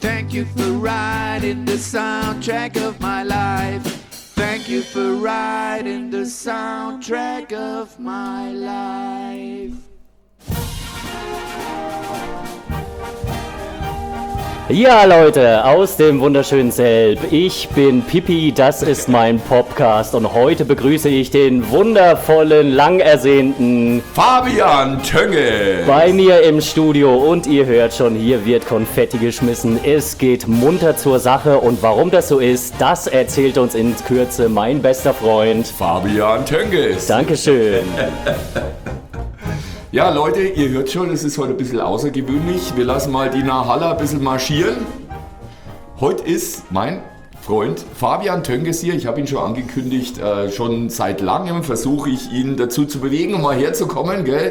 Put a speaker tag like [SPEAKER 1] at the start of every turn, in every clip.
[SPEAKER 1] Thank you for riding the soundtrack of my life. Thank you for riding the soundtrack of my life.
[SPEAKER 2] Ja, Leute, aus dem wunderschönen Selb. Ich bin Pippi, das ist mein Podcast und heute begrüße ich den wundervollen, lang ersehnten
[SPEAKER 3] Fabian Tönge
[SPEAKER 2] bei mir im Studio und ihr hört schon, hier wird Konfetti geschmissen. Es geht munter zur Sache und warum das so ist, das erzählt uns in Kürze mein bester Freund
[SPEAKER 3] Fabian Tönges.
[SPEAKER 2] Dankeschön.
[SPEAKER 3] Ja, Leute, ihr hört schon, es ist heute ein bisschen außergewöhnlich. Wir lassen mal die Nahalla ein bisschen marschieren. Heute ist mein Freund Fabian Tönges hier. Ich habe ihn schon angekündigt. Schon seit langem versuche ich ihn dazu zu bewegen, um mal herzukommen. Gell?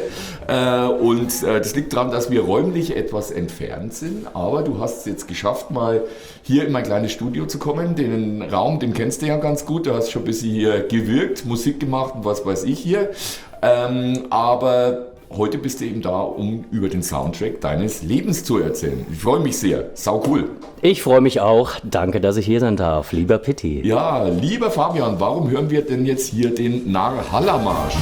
[SPEAKER 3] Das liegt daran, dass wir räumlich etwas entfernt sind. Aber du hast es jetzt geschafft, mal hier in mein kleines Studio zu kommen. Den Raum, den kennst du ja ganz gut. Du hast schon ein bisschen hier gewirkt, Musik gemacht und was weiß ich hier. Aber heute bist du eben da, um über den Soundtrack deines Lebens zu erzählen. Ich freue mich sehr. Sau cool.
[SPEAKER 2] Ich freue mich auch. Danke, dass ich hier sein darf, lieber Pitti.
[SPEAKER 3] Ja, lieber Fabian, warum hören wir denn jetzt hier den Narrhalla-Marsch?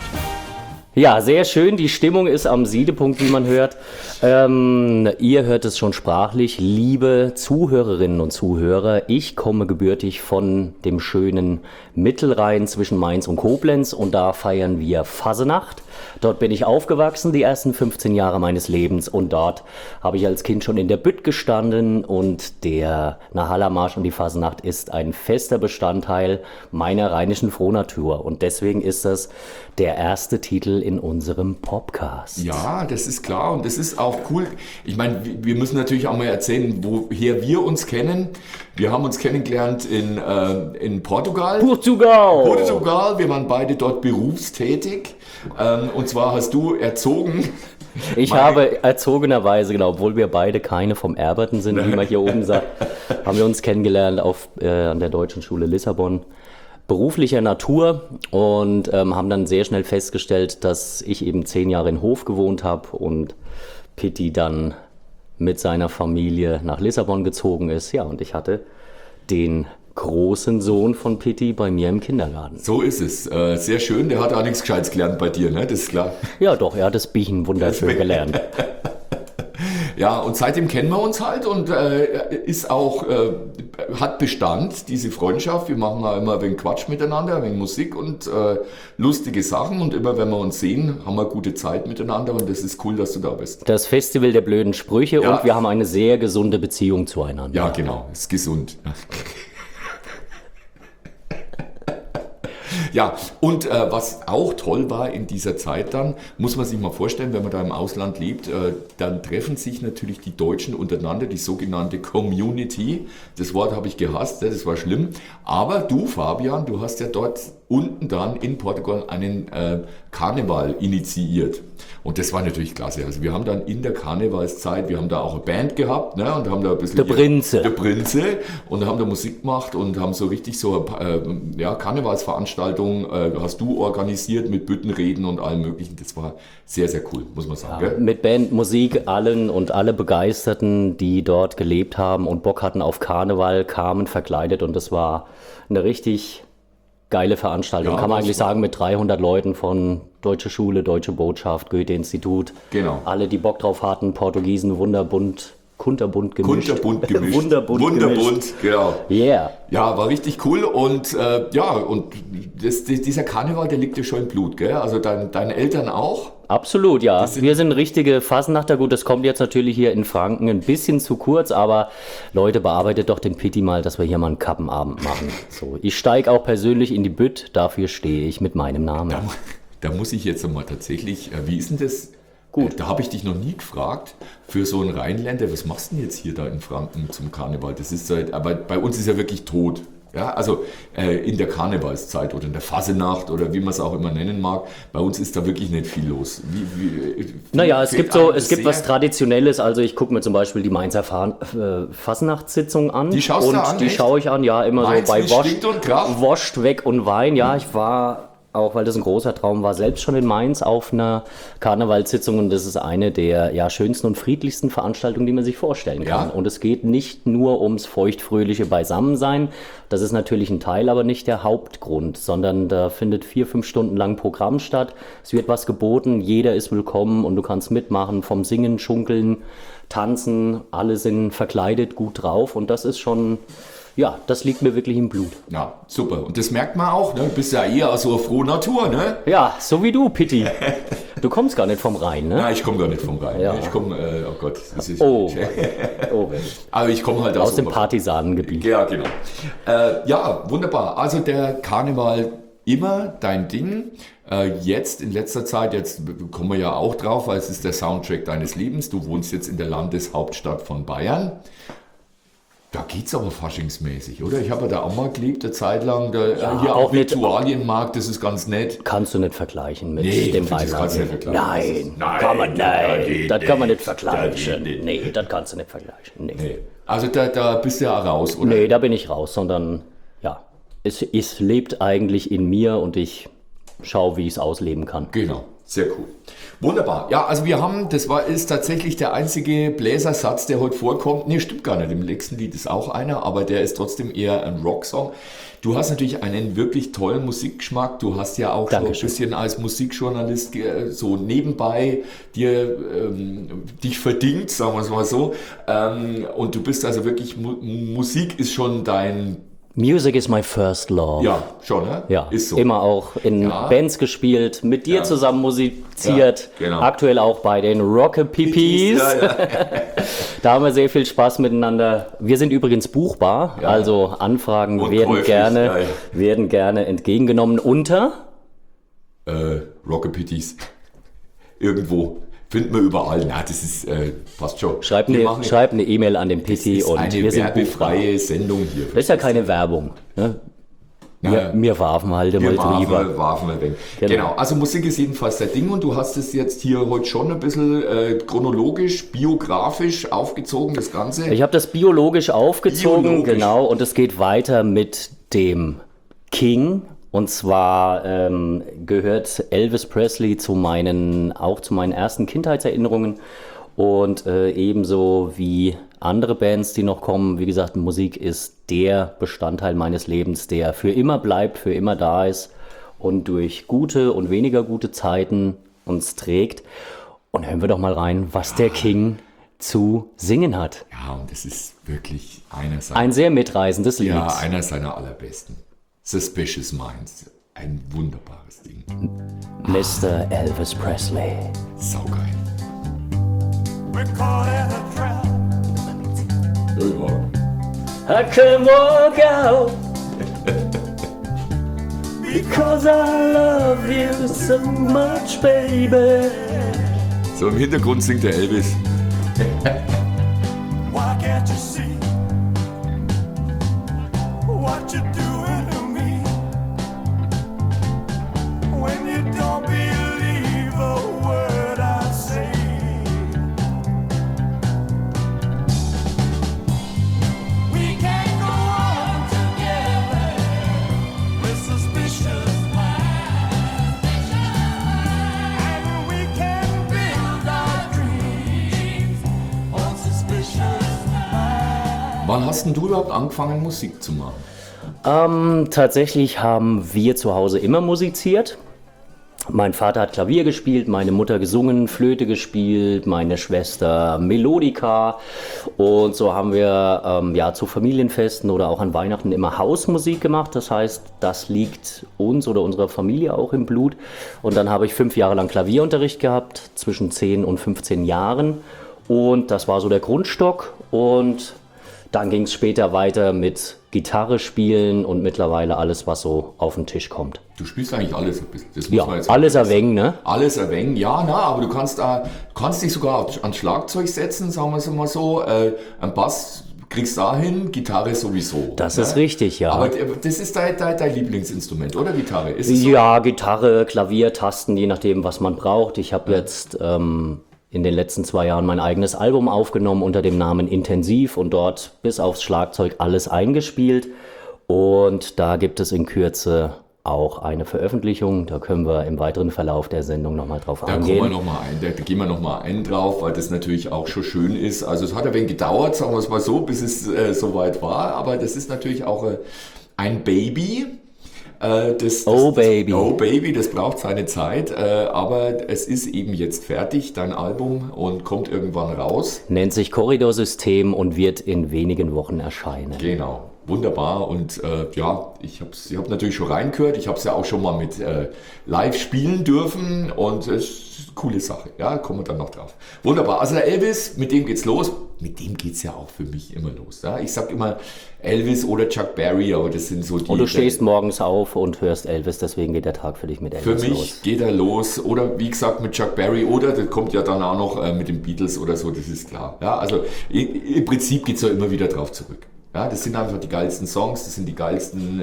[SPEAKER 2] Ja, sehr schön. Die Stimmung ist am Siedepunkt, wie man hört. Ihr hört es schon sprachlich. Liebe Zuhörerinnen und Zuhörer, ich komme gebürtig von dem schönen Mittelrhein zwischen Mainz und Koblenz und da feiern wir Fassenacht. Dort bin ich aufgewachsen, die ersten 15 Jahre meines Lebens und dort habe ich als Kind schon in der Bütt gestanden und der Narrhalla-Marsch und die Fassenacht ist ein fester Bestandteil meiner rheinischen Frohnatur und deswegen ist das der erste Titel in unserem Podcast.
[SPEAKER 3] Ja, das ist klar und das ist auch cool. Ich meine, wir müssen natürlich auch mal erzählen, woher wir uns kennen. Wir haben uns kennengelernt in Portugal. Portugal, wir waren beide dort berufstätig. Und zwar hast du erzogen.
[SPEAKER 2] Ich habe erzogenerweise, genau, obwohl wir beide keine vom Erberten sind, wie man hier oben sagt, haben wir uns kennengelernt an der Deutschen Schule Lissabon. Beruflicher Natur und haben dann sehr schnell festgestellt, dass ich eben 10 Jahre in Hof gewohnt habe und Pitti dann mit seiner Familie nach Lissabon gezogen ist. Ja, und ich hatte den großen Sohn von Pitti bei mir im Kindergarten.
[SPEAKER 3] So ist es. Sehr schön. Der hat auch nichts Gescheites gelernt bei dir, ne? Das ist klar.
[SPEAKER 2] Ja, doch. Er hat das Biechen wunderschön gelernt.
[SPEAKER 3] Ja, und seitdem kennen wir uns halt und ist auch, hat Bestand, diese Freundschaft. Wir machen auch immer ein wenig Quatsch miteinander, ein wenig Musik und lustige Sachen. Und immer wenn wir uns sehen, haben wir gute Zeit miteinander und das ist cool, dass du da bist.
[SPEAKER 2] Das Festival der blöden Sprüche
[SPEAKER 3] ja.
[SPEAKER 2] Und wir haben eine sehr gesunde Beziehung zueinander.
[SPEAKER 3] Ja, genau. Ist gesund. Ja, und was auch toll war in dieser Zeit dann, muss man sich mal vorstellen, wenn man da im Ausland lebt, dann treffen sich natürlich die Deutschen untereinander, die sogenannte Community. Das Wort habe ich gehasst, das war schlimm. Aber du, Fabian, du hast ja dort unten dann in Portugal einen Karneval initiiert. Und das war natürlich klasse. Also wir haben dann in der Karnevalszeit, wir haben da auch eine Band gehabt, ne, und haben da ein bisschen...
[SPEAKER 2] Der Prinze.
[SPEAKER 3] Und haben da Musik gemacht und haben so richtig so Karnevalsveranstaltungen hast du organisiert mit Büttenreden und allem möglichen. Das war sehr, sehr cool, muss man sagen.
[SPEAKER 2] Ja,
[SPEAKER 3] gell?
[SPEAKER 2] mit Band, Musik, allen und alle Begeisterten, die dort gelebt haben und Bock hatten auf Karneval, kamen verkleidet und das war eine richtig geile Veranstaltung.
[SPEAKER 3] Ja,
[SPEAKER 2] kann man eigentlich sagen, mit 300 Leuten von Deutsche Schule, Deutsche Botschaft, Goethe-Institut.
[SPEAKER 3] Genau.
[SPEAKER 2] Alle, die Bock drauf hatten, Portugiesen, kunterbunt gemischt.
[SPEAKER 3] Wunderbunt, genau.
[SPEAKER 2] Yeah.
[SPEAKER 3] Ja, war richtig cool und dieser Karneval, der liegt dir schon im Blut, gell? Also deine Eltern auch?
[SPEAKER 2] Absolut, ja. Wir sind richtige Fassenachter. Gut, das kommt jetzt natürlich hier in Franken ein bisschen zu kurz, aber Leute, bearbeitet doch den Pitti mal, dass wir hier mal einen Kappenabend machen. So, ich steige auch persönlich in die Bütt, dafür stehe ich mit meinem Namen.
[SPEAKER 3] Da muss ich jetzt mal tatsächlich, wie ist denn das?
[SPEAKER 2] Gut.
[SPEAKER 3] Da habe ich dich noch nie gefragt, für so einen Rheinländer, was machst du denn jetzt hier da in Franken zum Karneval? Das ist halt, aber bei uns ist ja wirklich tot. Ja, also in der Karnevalszeit oder in der Fassenacht oder wie man es auch immer nennen mag, bei uns ist da wirklich nicht viel los.
[SPEAKER 2] Naja, es gibt was Traditionelles, also ich gucke mir zum Beispiel die Mainzer Fassenachtssitzung an.
[SPEAKER 3] Die schaust du an?
[SPEAKER 2] Die schaue ich an, ja, immer Mainz so bei
[SPEAKER 3] Woscht
[SPEAKER 2] weg und Wein. Ja, ich war auch weil das ein großer Traum war, selbst schon in Mainz auf einer Karnevalssitzung und das ist eine der schönsten und friedlichsten Veranstaltungen, die man sich vorstellen kann.
[SPEAKER 3] Ja.
[SPEAKER 2] Und es geht nicht nur ums feuchtfröhliche Beisammensein, das ist natürlich ein Teil, aber nicht der Hauptgrund, sondern da findet 4-5 Stunden lang Programm statt, es wird was geboten, jeder ist willkommen und du kannst mitmachen, vom Singen, Schunkeln, Tanzen, alle sind verkleidet, gut drauf und das ist schon, ja, das liegt mir wirklich im Blut.
[SPEAKER 3] Ja, super. Und das merkt man auch, ne? Du bist ja eher so eine frohe Natur, ne?
[SPEAKER 2] Ja, so wie du, Pitti. Du kommst gar nicht vom Rhein, ne?
[SPEAKER 3] Nein, ich komme gar nicht vom Rhein.
[SPEAKER 2] Ja.
[SPEAKER 3] Ich komme, oh Gott, das ist...
[SPEAKER 2] Oh,
[SPEAKER 3] Aber ich komme halt
[SPEAKER 2] aus dem
[SPEAKER 3] Ober-
[SPEAKER 2] Partisanengebiet.
[SPEAKER 3] Ja, genau. Ja, wunderbar. Also der Karneval immer dein Ding. Jetzt in letzter Zeit, jetzt kommen wir ja auch drauf, weil es ist der Soundtrack deines Lebens. Du wohnst jetzt in der Landeshauptstadt von Bayern. Da geht's aber faschingsmäßig, oder? Ich habe ja da auch mal gelebt, eine Zeit lang. Hier
[SPEAKER 2] auch
[SPEAKER 3] auch
[SPEAKER 2] nicht-
[SPEAKER 3] Viktualienmarkt, das ist ganz nett.
[SPEAKER 2] Kannst du nicht vergleichen mit
[SPEAKER 3] Nee,
[SPEAKER 2] dem
[SPEAKER 3] das kannst du nicht
[SPEAKER 2] Beilagen.
[SPEAKER 3] vergleichen.
[SPEAKER 2] Nein, kann man, nein, das kann man nicht
[SPEAKER 3] Das
[SPEAKER 2] vergleichen.
[SPEAKER 3] geht nicht.
[SPEAKER 2] Nee, das kannst du nicht vergleichen. Nee.
[SPEAKER 3] Nee. Also da bist du ja raus, oder?
[SPEAKER 2] Nee, da bin ich raus, sondern ja, es lebt eigentlich in mir und ich schaue, wie ich es ausleben kann.
[SPEAKER 3] Genau, sehr cool. Wunderbar. Ja, also wir haben, ist tatsächlich der einzige Bläsersatz, der heute vorkommt. Nee, stimmt gar nicht. Im nächsten Lied ist auch einer, aber der ist trotzdem eher ein Rocksong. Du hast natürlich einen wirklich tollen Musikgeschmack. Du hast ja auch schon ein
[SPEAKER 2] Dankeschön.
[SPEAKER 3] bisschen als Musikjournalist so nebenbei dir dich verdient, sagen wir es mal so. Und du bist also wirklich, Musik ist schon dein,
[SPEAKER 2] Music is my first love.
[SPEAKER 3] ja, schon, ne?
[SPEAKER 2] Ja,
[SPEAKER 3] ist so.
[SPEAKER 2] immer auch in
[SPEAKER 3] Ja.
[SPEAKER 2] Bands gespielt, mit dir
[SPEAKER 3] Ja.
[SPEAKER 2] zusammen musiziert,
[SPEAKER 3] Ja, genau.
[SPEAKER 2] aktuell auch bei den Rockapipis.
[SPEAKER 3] Ja, ja.
[SPEAKER 2] Da haben wir sehr viel Spaß miteinander. Wir sind übrigens buchbar,
[SPEAKER 3] Ja.
[SPEAKER 2] also Anfragen
[SPEAKER 3] Und
[SPEAKER 2] werden
[SPEAKER 3] käuflich,
[SPEAKER 2] gerne,
[SPEAKER 3] ja.
[SPEAKER 2] entgegengenommen unter.
[SPEAKER 3] Rockapitties. Irgendwo. Finden wir überall. Na, das ist, passt schon.
[SPEAKER 2] Schreib
[SPEAKER 3] Wir machen-
[SPEAKER 2] eine E-Mail an den Pitti
[SPEAKER 3] ist
[SPEAKER 2] und
[SPEAKER 3] eine
[SPEAKER 2] wir sind buchbar.
[SPEAKER 3] werbefreie Sendung hier.
[SPEAKER 2] Das ist ja keine Werbung. Ne?
[SPEAKER 3] Ja.
[SPEAKER 2] Wir warfen halt
[SPEAKER 3] Wir
[SPEAKER 2] mal drüber.
[SPEAKER 3] warfen wir weg.
[SPEAKER 2] Genau.
[SPEAKER 3] Genau, also Musik ist jedenfalls der Ding und du hast es jetzt hier heute schon ein bisschen chronologisch, biografisch aufgezogen, das Ganze.
[SPEAKER 2] Ich habe das biologisch aufgezogen,
[SPEAKER 3] Biologisch.
[SPEAKER 2] genau, und es geht weiter mit dem King. Und zwar gehört Elvis Presley auch zu meinen ersten Kindheitserinnerungen und ebenso wie andere Bands, die noch kommen. Wie gesagt, Musik ist der Bestandteil meines Lebens, der für immer bleibt, für immer da ist und durch gute und weniger gute Zeiten uns trägt. Und hören wir doch mal rein, was der King zu singen hat.
[SPEAKER 3] Ja, und das ist wirklich einer seiner,
[SPEAKER 2] Ein sehr mitreißendes Lied.
[SPEAKER 3] einer seiner allerbesten. Suspicious Minds. Ein wunderbares Ding.
[SPEAKER 2] Mr. Elvis Presley.
[SPEAKER 3] Saugeil.
[SPEAKER 4] We're caught in a trap.
[SPEAKER 2] I can walk out because I love you so much, baby.
[SPEAKER 3] So im Hintergrund singt der Elvis.
[SPEAKER 4] Why can't you see what you're doing to me? When you don't believe a word I say. We can't go on together with suspicious minds. And we can build our dreams on suspicious minds.
[SPEAKER 3] Wann hast denn du überhaupt angefangen, Musik zu machen?
[SPEAKER 2] Tatsächlich haben wir zu Hause immer musiziert. Mein Vater hat Klavier gespielt, meine Mutter gesungen, Flöte gespielt, meine Schwester Melodika. Und so haben wir zu Familienfesten oder auch an Weihnachten immer Hausmusik gemacht. Das heißt, das liegt uns oder unserer Familie auch im Blut. Und dann habe ich 5 Jahre lang Klavierunterricht gehabt, zwischen 10 und 15 Jahren. Und das war so der Grundstock. Und dann ging es später weiter mit Gitarre spielen und mittlerweile alles, was so auf den Tisch kommt.
[SPEAKER 3] Du spielst eigentlich alles ein bisschen. Das muss
[SPEAKER 2] Ja,
[SPEAKER 3] man jetzt
[SPEAKER 2] alles erwähnen, ne?
[SPEAKER 3] Alles erwähnen, ja, na, aber du kannst dich sogar ans Schlagzeug setzen, sagen wir es mal so. Ein Bass kriegst du da hin, Gitarre sowieso.
[SPEAKER 2] Das
[SPEAKER 3] ne?
[SPEAKER 2] ist richtig, ja.
[SPEAKER 3] Aber das ist dein Lieblingsinstrument, oder Gitarre? Ist es so?
[SPEAKER 2] Ja, Gitarre, Klavier, Tasten, je nachdem, was man braucht. Ich habe jetzt in den letzten 2 Jahren mein eigenes Album aufgenommen unter dem Namen Intensiv und dort bis aufs Schlagzeug alles eingespielt. Und da gibt es in Kürze auch eine Veröffentlichung. Da können wir im weiteren Verlauf der Sendung nochmal drauf
[SPEAKER 3] Da
[SPEAKER 2] eingehen.
[SPEAKER 3] kommen wir noch mal ein, da gehen wir nochmal ein drauf, weil das natürlich auch schon schön ist. Also es hat ein wenig gedauert, sagen wir es mal so, bis es soweit war, aber das ist natürlich auch ein Baby. Baby, das braucht seine Zeit, aber es ist eben jetzt fertig, dein Album, und kommt irgendwann raus.
[SPEAKER 2] Nennt sich Korridorsystem und wird in wenigen Wochen erscheinen.
[SPEAKER 3] Genau, wunderbar, und ja, ich hab natürlich schon reingehört, ich habe es ja auch schon mal mit live spielen dürfen, und es ist eine coole Sache, ja, kommen wir dann noch drauf. Wunderbar, also der Elvis, mit dem geht's los. Mit dem geht's ja auch für mich immer los. Ja? Ich sag immer Elvis oder Chuck Berry, aber das sind so die...
[SPEAKER 2] Und du stehst morgens auf und hörst Elvis, deswegen geht der Tag für dich mit Elvis los.
[SPEAKER 3] Für mich geht er los, oder wie gesagt mit Chuck Berry, oder das kommt ja dann auch noch mit den Beatles oder so, das ist klar. Ja? Also im Prinzip geht's ja immer wieder drauf zurück. Ja, das sind einfach die geilsten Songs, das sind die geilsten,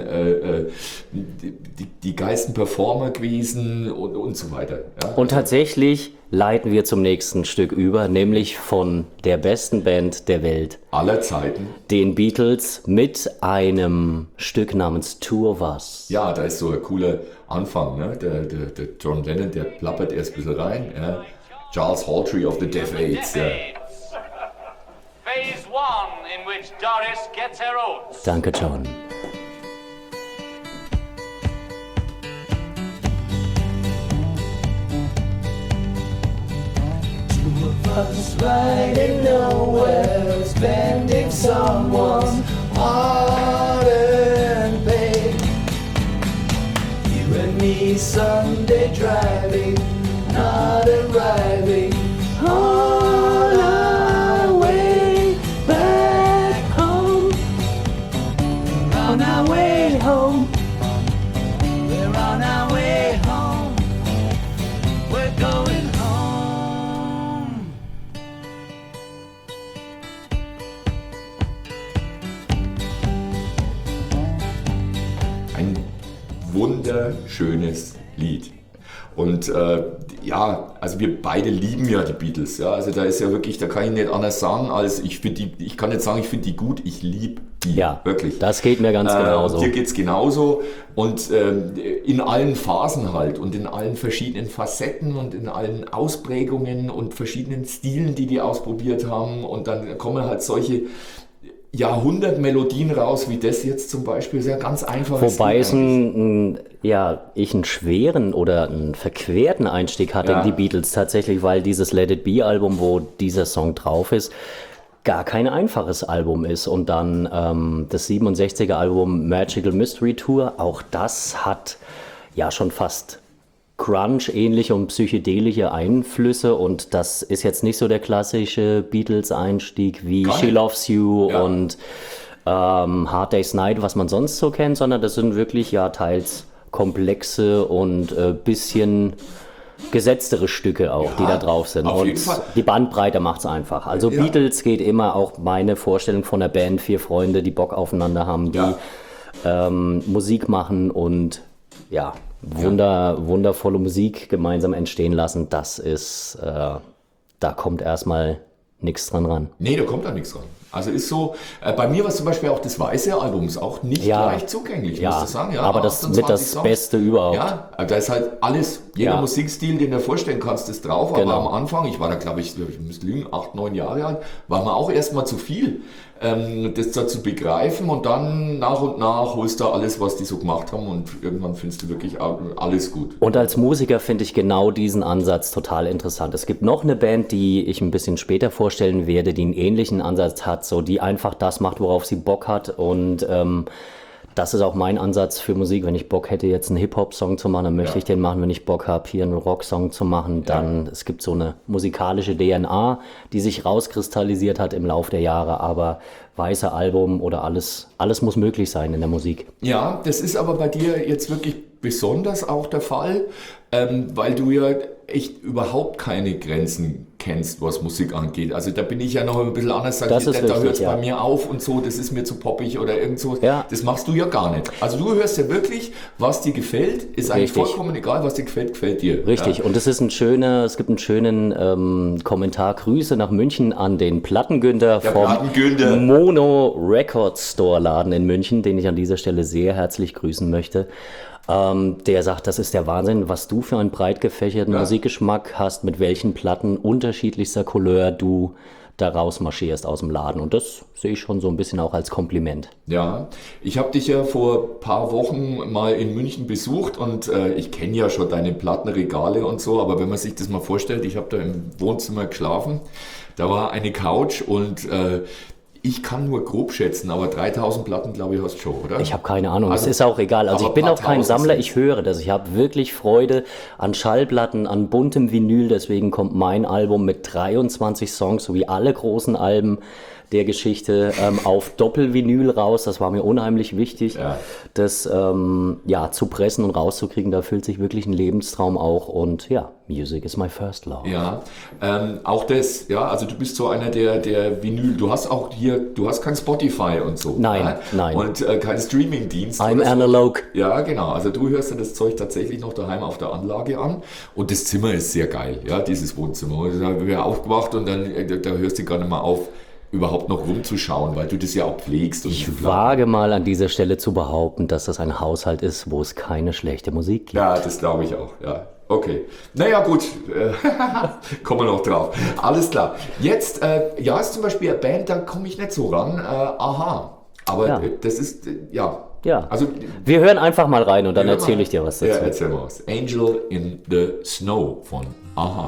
[SPEAKER 3] die geilsten Performer gewesen und so weiter. Ja?
[SPEAKER 2] Und tatsächlich leiten wir zum nächsten Stück über, nämlich von der besten Band der Welt,
[SPEAKER 3] Aller Zeiten.
[SPEAKER 2] den Beatles, mit einem Stück namens Two of Us.
[SPEAKER 3] Ja, da ist so ein cooler Anfang. Ne? Der John Lennon, der plappert erst ein bisschen rein. Ja? Charles Hawtrey of the Deaf Aids. Ja.
[SPEAKER 5] Phase 1, in which Doris gets her oats.
[SPEAKER 2] Danke, John.
[SPEAKER 1] Us riding nowhere, spending someone's hard-earned pay. You and me Sunday driving, not arriving on our way back home. On our way home, we're on our way home. We're going home.
[SPEAKER 3] Ein wunderschönes Lied. Und ja, also wir beide lieben ja die Beatles. Ja? Also da ist ja wirklich, da kann ich nicht anders sagen, als ich kann nicht sagen, ich finde die gut, ich liebe die.
[SPEAKER 2] Ja,
[SPEAKER 3] wirklich.
[SPEAKER 2] das geht mir ganz genauso.
[SPEAKER 3] Dir geht's genauso. Und in allen Phasen halt und in allen verschiedenen Facetten und in allen Ausprägungen und verschiedenen Stilen, die ausprobiert haben. Und dann kommen halt solche Jahrhundertmelodien raus, wie das jetzt zum Beispiel, ist ja ganz einfach.
[SPEAKER 2] Wobei ich einen schweren oder einen verquerten Einstieg hatte in die Beatles tatsächlich, weil dieses Let It Be Album, wo dieser Song drauf ist, gar kein einfaches Album ist. Und dann das 67er Album Magical Mystery Tour, auch das hat ja schon fast Grunge-ähnliche und psychedelische Einflüsse, und das ist jetzt nicht so der klassische Beatles-Einstieg wie She Loves You und Hard Day's Night, was man sonst so kennt, sondern das sind wirklich ja teils komplexe und bisschen gesetztere Stücke auch, die da drauf sind.
[SPEAKER 3] Auf
[SPEAKER 2] Und
[SPEAKER 3] jeden Fall.
[SPEAKER 2] die Bandbreite macht es einfach. Also Beatles geht immer auch meine Vorstellung von der Band, 4 Freunde, die Bock aufeinander haben, die Musik machen und ja, wundervolle Musik gemeinsam entstehen lassen. Das ist, da kommt erstmal nichts dran ran.
[SPEAKER 3] Nee, da kommt da nichts dran. Also ist so, bei mir war es zum Beispiel auch das weiße Album ist auch nicht leicht zugänglich, muss ich sagen. Ja,
[SPEAKER 2] aber das mit das
[SPEAKER 3] Songs.
[SPEAKER 2] Beste überhaupt.
[SPEAKER 3] Ja, da ist halt alles, jeder Musikstil, den du dir vorstellen kannst, ist drauf.
[SPEAKER 2] Genau.
[SPEAKER 3] Aber am Anfang, ich war da glaube ich müsste lügen, 8, 9 Jahre alt, war mir auch erstmal zu viel, das da zu begreifen, und dann nach und nach holst du alles, was die so gemacht haben, und irgendwann findest du wirklich alles gut.
[SPEAKER 2] Und als Musiker finde ich genau diesen Ansatz total interessant. Es gibt noch eine Band, die ich ein bisschen später vorstellen werde, die einen ähnlichen Ansatz hat, so die einfach das macht, worauf sie Bock hat, und das ist auch mein Ansatz für Musik. Wenn ich Bock hätte, jetzt einen Hip-Hop-Song zu machen, dann möchte ich den machen. Wenn ich Bock habe, hier einen Rock-Song zu machen, dann es gibt so eine musikalische DNA, die sich rauskristallisiert hat im Laufe der Jahre, aber weiße Album oder alles muss möglich sein in der Musik.
[SPEAKER 3] Ja, das ist aber bei dir jetzt wirklich besonders auch der Fall, weil du ja echt überhaupt keine Grenzen kennst, was Musik angeht. Also da bin ich ja noch ein bisschen anders, da hört es bei mir auf und so, das ist mir zu poppig oder irgend so.
[SPEAKER 2] Ja.
[SPEAKER 3] Das machst du ja gar nicht. Also du hörst ja wirklich, was dir gefällt, ist eigentlich vollkommen egal, was dir gefällt, gefällt dir.
[SPEAKER 2] Richtig,
[SPEAKER 3] Ja.
[SPEAKER 2] und es gibt einen schönen Kommentar, Grüße nach München an den Plattengünther vom
[SPEAKER 3] Plattengünther.
[SPEAKER 2] Mono Record Store Laden in München, den ich an dieser Stelle sehr herzlich grüßen möchte. Der sagt, das ist der Wahnsinn, was du für einen breit gefächerten Musikgeschmack hast, mit welchen Platten unterschiedlichster Couleur du da rausmarschierst aus dem Laden. Und das sehe ich schon so ein bisschen auch als Kompliment.
[SPEAKER 3] Ja, ich habe dich ja vor ein paar Wochen mal in München besucht und ich kenne ja schon deine Plattenregale und so, aber wenn man sich das mal vorstellt, ich habe da im Wohnzimmer geschlafen, da war eine Couch und ich kann nur grob schätzen, aber 3000 Platten, glaube ich, hast du schon, oder?
[SPEAKER 2] Ich habe keine Ahnung,
[SPEAKER 3] Also,
[SPEAKER 2] es ist auch egal. Also ich
[SPEAKER 3] aber
[SPEAKER 2] bin
[SPEAKER 3] paar
[SPEAKER 2] auch kein
[SPEAKER 3] tausend
[SPEAKER 2] Sammler,
[SPEAKER 3] sind's.
[SPEAKER 2] ich höre das. Ich habe wirklich Freude an Schallplatten, an buntem Vinyl. Deswegen kommt mein Album mit 23 Songs, so wie alle großen Alben der Geschichte, auf Doppelvinyl raus. Das war mir unheimlich wichtig, das zu pressen und rauszukriegen. Da füllt sich wirklich ein Lebenstraum auch. Und ja, Music is my first love.
[SPEAKER 3] Ja, auch das, ja, also du bist so einer der Vinyl, du hast auch hier, du hast kein Spotify und so.
[SPEAKER 2] Nein, nein.
[SPEAKER 3] Und kein Streamingdienst.
[SPEAKER 2] I'm
[SPEAKER 3] oder so.
[SPEAKER 2] analog.
[SPEAKER 3] Ja, genau, also du hörst dir das Zeug tatsächlich noch daheim auf der Anlage an und das Zimmer ist sehr geil, ja, dieses Wohnzimmer. Und da haben wir aufgewacht und dann da hörst du gar nicht mal auf, überhaupt noch rumzuschauen, weil du das ja auch pflegst. Und
[SPEAKER 2] Ich wage mal an dieser Stelle zu behaupten, dass das ein Haushalt ist, wo es keine schlechte Musik gibt.
[SPEAKER 3] Ja, das glaube ich auch, ja. Okay. Naja, gut. Kommen wir noch drauf. Alles klar. Jetzt, ist zum Beispiel eine Band, da komme ich nicht so ran. Aha. Aber
[SPEAKER 2] Ja.
[SPEAKER 3] Das ist, ja.
[SPEAKER 2] Ja,
[SPEAKER 3] Also,
[SPEAKER 2] wir hören einfach mal rein und dann
[SPEAKER 3] hör mal.
[SPEAKER 2] erzähle ich dir was dazu.
[SPEAKER 3] Ja, erzähl mal was. Angel in the Snow von Aha.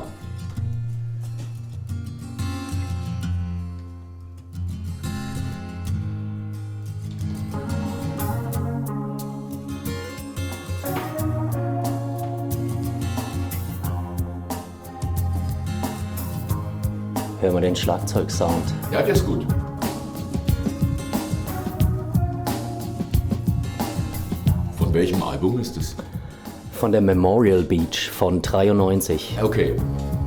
[SPEAKER 2] Hören wir den Schlagzeugsound.
[SPEAKER 3] Ja, der ist gut. Von welchem Album ist das?
[SPEAKER 2] Von der Memorial Beach von 93.
[SPEAKER 3] Okay.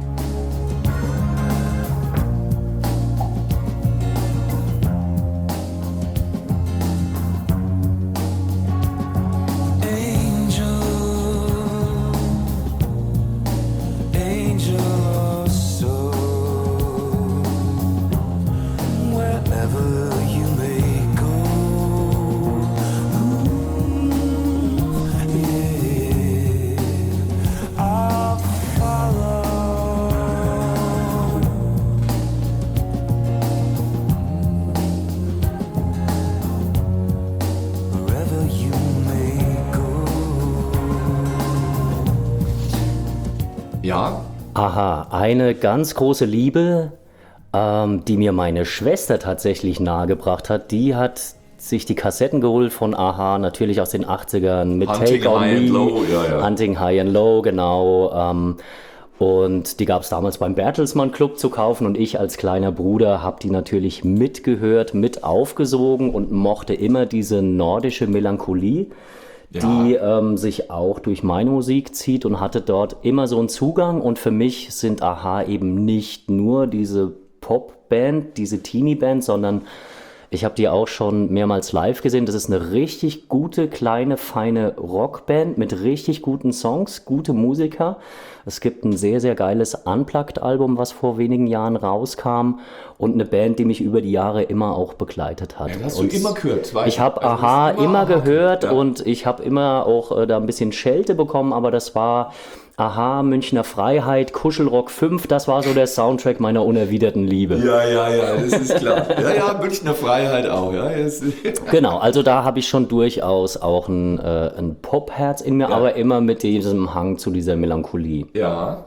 [SPEAKER 3] Ja,
[SPEAKER 2] Aha, eine ganz große Liebe, die mir meine Schwester tatsächlich nahegebracht hat. Die hat sich die Kassetten geholt von Aha, natürlich aus den 80ern mit
[SPEAKER 3] Hunting
[SPEAKER 2] Take On
[SPEAKER 3] High and
[SPEAKER 2] Me,
[SPEAKER 3] Low, ja.
[SPEAKER 2] Hunting High and Low, genau. Und die gab es damals beim Bertelsmann Club zu kaufen und ich als kleiner Bruder habe die natürlich mitgehört, mit aufgesogen und mochte immer diese nordische Melancholie, die sich auch durch meine Musik zieht und hatte dort immer so einen Zugang. Und für mich sind Aha eben nicht nur diese Popband, diese Teenie-Band, sondern ich habe die auch schon mehrmals live gesehen. Das ist eine richtig gute, kleine, feine Rockband mit richtig guten Songs, gute Musiker. Es gibt ein sehr, sehr geiles Unplugged-Album, was vor wenigen Jahren rauskam und eine Band, die mich über die Jahre immer auch begleitet hat.
[SPEAKER 3] Ja, hast du
[SPEAKER 2] Und
[SPEAKER 3] immer gehört, weißt
[SPEAKER 2] ich
[SPEAKER 3] du?
[SPEAKER 2] habe
[SPEAKER 3] Also,
[SPEAKER 2] Aha
[SPEAKER 3] das ist
[SPEAKER 2] immer
[SPEAKER 3] Aha
[SPEAKER 2] gehört
[SPEAKER 3] ja.
[SPEAKER 2] und ich habe immer auch da ein bisschen Schelte bekommen, aber das war Aha, Münchner Freiheit, Kuschelrock 5, das war so der Soundtrack meiner unerwiderten Liebe.
[SPEAKER 3] Ja, das ist klar. Ja, Münchner Freiheit auch, ja.
[SPEAKER 2] Genau, also da habe ich schon durchaus auch ein Popherz in mir, aber immer mit diesem Hang zu dieser Melancholie.
[SPEAKER 3] Ja,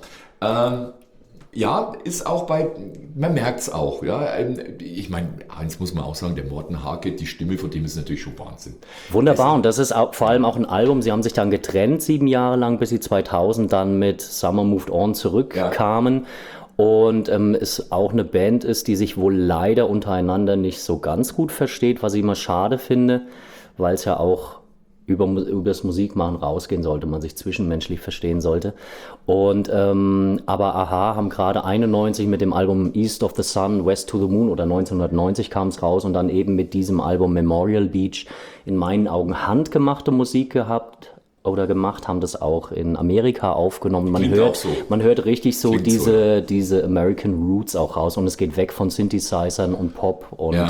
[SPEAKER 3] ist auch man merkt es auch, ja. Ich meine, eins muss man auch sagen, der Morten Harket, die Stimme von dem ist natürlich schon Wahnsinn.
[SPEAKER 2] Wunderbar, und das ist auch, vor allem auch ein Album, sie haben sich dann getrennt 7 Jahre lang, bis sie 2000 dann mit Summer Moved On zurückkamen. Und es auch eine Band ist, die sich wohl leider untereinander nicht so ganz gut versteht, was ich immer schade finde, weil es ja auch über das Musikmachen rausgehen sollte, man sich zwischenmenschlich verstehen sollte. Und aber Aha haben gerade 91 mit dem Album East of the Sun, West to the Moon oder 1990 kam es raus und dann eben mit diesem Album Memorial Beach in meinen Augen handgemachte Musik gehabt oder gemacht, haben das auch in Amerika aufgenommen.
[SPEAKER 3] Klingt auch so.
[SPEAKER 2] Man hört richtig so
[SPEAKER 3] Klingt so,
[SPEAKER 2] diese American Roots auch raus und es geht weg von Synthesizern und Pop und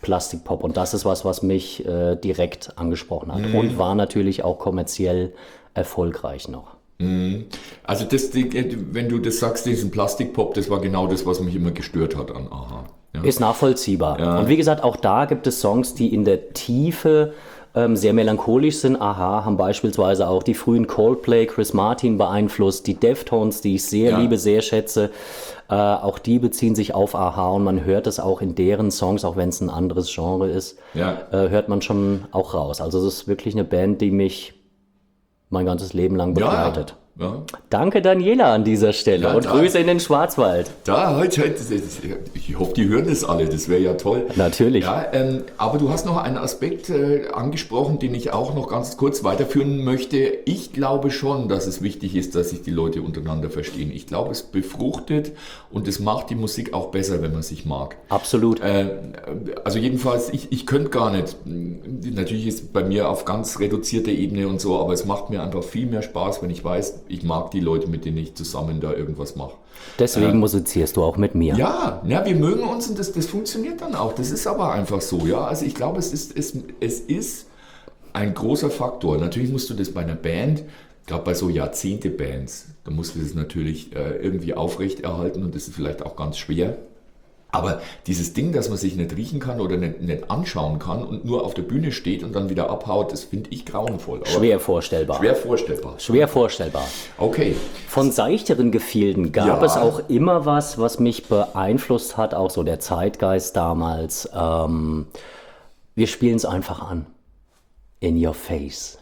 [SPEAKER 2] Plastikpop. Und das ist was mich direkt angesprochen hat. Und war natürlich auch kommerziell erfolgreich noch.
[SPEAKER 3] Also wenn du das sagst, diesen Plastikpop, das war genau das, was mich immer gestört hat an Aha. Ja.
[SPEAKER 2] Ist nachvollziehbar.
[SPEAKER 3] Ja.
[SPEAKER 2] Und wie gesagt, auch da gibt es Songs, die in der Tiefe sehr melancholisch sind. Aha, haben beispielsweise auch die frühen Coldplay, Chris Martin beeinflusst, die Deftones, die ich sehr liebe, sehr schätze. Auch die beziehen sich auf Aha und man hört es auch in deren Songs, auch wenn es ein anderes Genre ist, hört man schon auch raus. Also es ist wirklich eine Band, die mich mein ganzes Leben lang begleitet.
[SPEAKER 3] Ja.
[SPEAKER 2] Danke Daniela an dieser Stelle und
[SPEAKER 3] da-
[SPEAKER 2] Grüße in den Schwarzwald.
[SPEAKER 3] Heute, ich hoffe, die hören das alle, das wäre ja toll.
[SPEAKER 2] Natürlich.
[SPEAKER 3] Ja, aber du hast noch einen Aspekt angesprochen, den ich auch noch ganz kurz weiterführen möchte. Ich glaube schon, dass es wichtig ist, dass sich die Leute untereinander verstehen. Ich glaube, es befruchtet und es macht die Musik auch besser, wenn man sich mag.
[SPEAKER 2] Absolut.
[SPEAKER 3] Also jedenfalls, ich könnte gar nicht. Natürlich ist es bei mir auf ganz reduzierter Ebene und so, aber es macht mir einfach viel mehr Spaß, wenn ich weiß, ich mag die Leute, mit denen ich zusammen da irgendwas mache.
[SPEAKER 2] Deswegen musizierst du auch mit mir.
[SPEAKER 3] Ja, wir mögen uns und das funktioniert dann auch. Das ist aber einfach so, ja. Also ich glaube, es ist ein großer Faktor. Natürlich musst du das bei einer Band, gerade bei so Jahrzehnte-Bands, da musst du das natürlich irgendwie aufrechterhalten und das ist vielleicht auch ganz schwer. Aber dieses Ding, dass man sich nicht riechen kann oder nicht anschauen kann und nur auf der Bühne steht und dann wieder abhaut, das finde ich grauenvoll. Aber
[SPEAKER 2] Schwer vorstellbar.
[SPEAKER 3] Schwer vorstellbar. Okay.
[SPEAKER 2] Von seichteren Gefilden gab es auch immer was mich beeinflusst hat, auch so der Zeitgeist damals. Wir spielen es einfach an. In Your Face.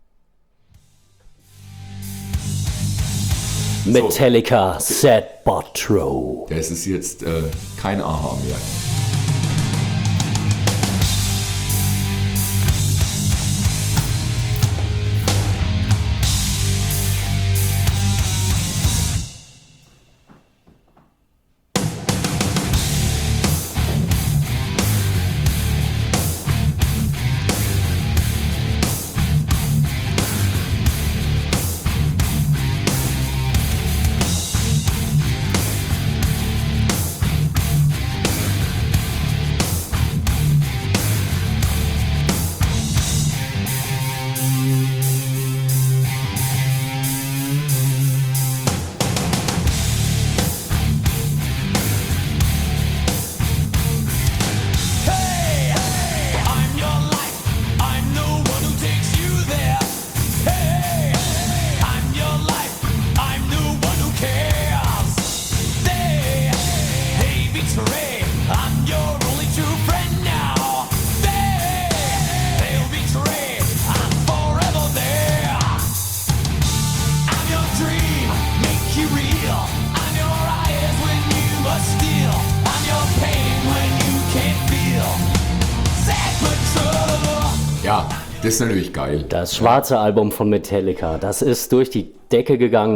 [SPEAKER 2] Metallica, Sad But True.
[SPEAKER 3] Das ist jetzt kein Aha mehr. Ja, das ist natürlich geil.
[SPEAKER 2] Das schwarze Album von Metallica, das ist durch die Decke gegangen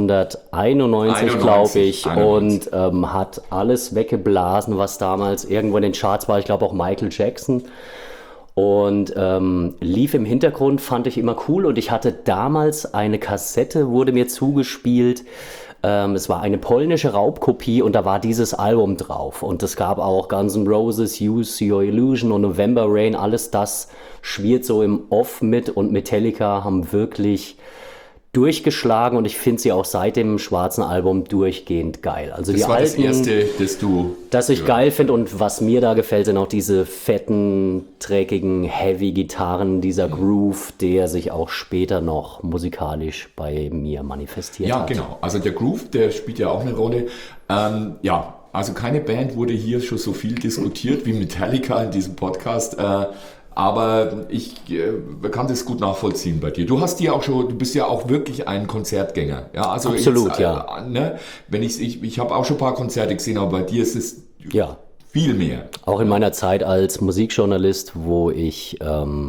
[SPEAKER 2] 1991, glaube ich,
[SPEAKER 3] 91.
[SPEAKER 2] und hat alles weggeblasen, was damals irgendwo in den Charts war. Ich glaube auch Michael Jackson. Und lief im Hintergrund, fand ich immer cool. Und ich hatte damals eine Kassette, wurde mir zugespielt. Es war eine polnische Raubkopie und da war dieses Album drauf. Und es gab auch Guns N' Roses, Use Your Illusion und November Rain. Alles das schwirrt so im Off mit. Und Metallica haben wirklich durchgeschlagen. Und ich finde sie auch seit dem schwarzen Album durchgehend geil. Also
[SPEAKER 3] Das
[SPEAKER 2] die
[SPEAKER 3] war
[SPEAKER 2] alten,
[SPEAKER 3] das erste, das du...
[SPEAKER 2] das ich geil finde und was mir da gefällt, sind auch diese fetten, dreckigen Heavy-Gitarren, dieser Groove, der sich auch später noch musikalisch bei mir manifestiert
[SPEAKER 3] Ja,
[SPEAKER 2] hat.
[SPEAKER 3] genau. Also der Groove, der spielt ja auch eine Rolle. Ja, also keine Band wurde hier schon so viel diskutiert wie Metallica in diesem Podcast. Aber ich kann das gut nachvollziehen bei dir. Du bist ja auch wirklich ein Konzertgänger. Ja, also
[SPEAKER 2] Absolut,
[SPEAKER 3] jetzt,
[SPEAKER 2] ja.
[SPEAKER 3] Ne, wenn ich habe auch schon ein paar Konzerte gesehen, aber bei dir ist es
[SPEAKER 2] Ja,
[SPEAKER 3] viel mehr.
[SPEAKER 2] auch in meiner Zeit als Musikjournalist, wo ich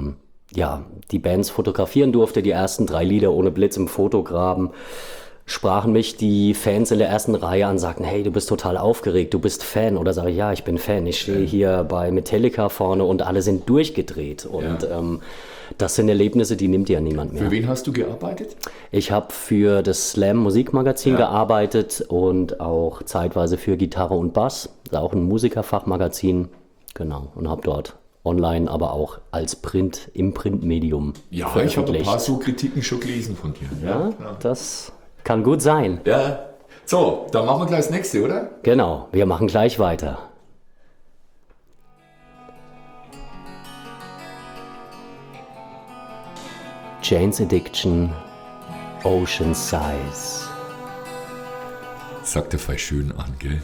[SPEAKER 2] die Bands fotografieren durfte, die ersten 3 Lieder ohne Blitz im Fotograben, sprachen mich die Fans in der ersten Reihe an, sagten, hey, du bist total aufgeregt, du bist Fan. Oder sage ich, ja, ich bin Fan. Ich stehe hier bei Metallica vorne und alle sind durchgedreht. Und das sind Erlebnisse, die nimmt ja niemand mehr.
[SPEAKER 3] Für wen hast du gearbeitet?
[SPEAKER 2] Ich habe für das Slam Musikmagazin gearbeitet und auch zeitweise für Gitarre und Bass. Das ist auch ein Musikerfachmagazin. Genau, und habe dort online, aber auch als im Printmedium
[SPEAKER 3] Ja, ich habe ein
[SPEAKER 2] veröffentlicht.
[SPEAKER 3] paar so Kritiken schon gelesen von dir.
[SPEAKER 2] Ja, das kann gut sein.
[SPEAKER 3] Ja. So, dann machen wir gleich das nächste, oder?
[SPEAKER 2] Genau, wir machen gleich weiter. Jane's Addiction, Ocean Size.
[SPEAKER 3] Sagt er voll schön an, gell?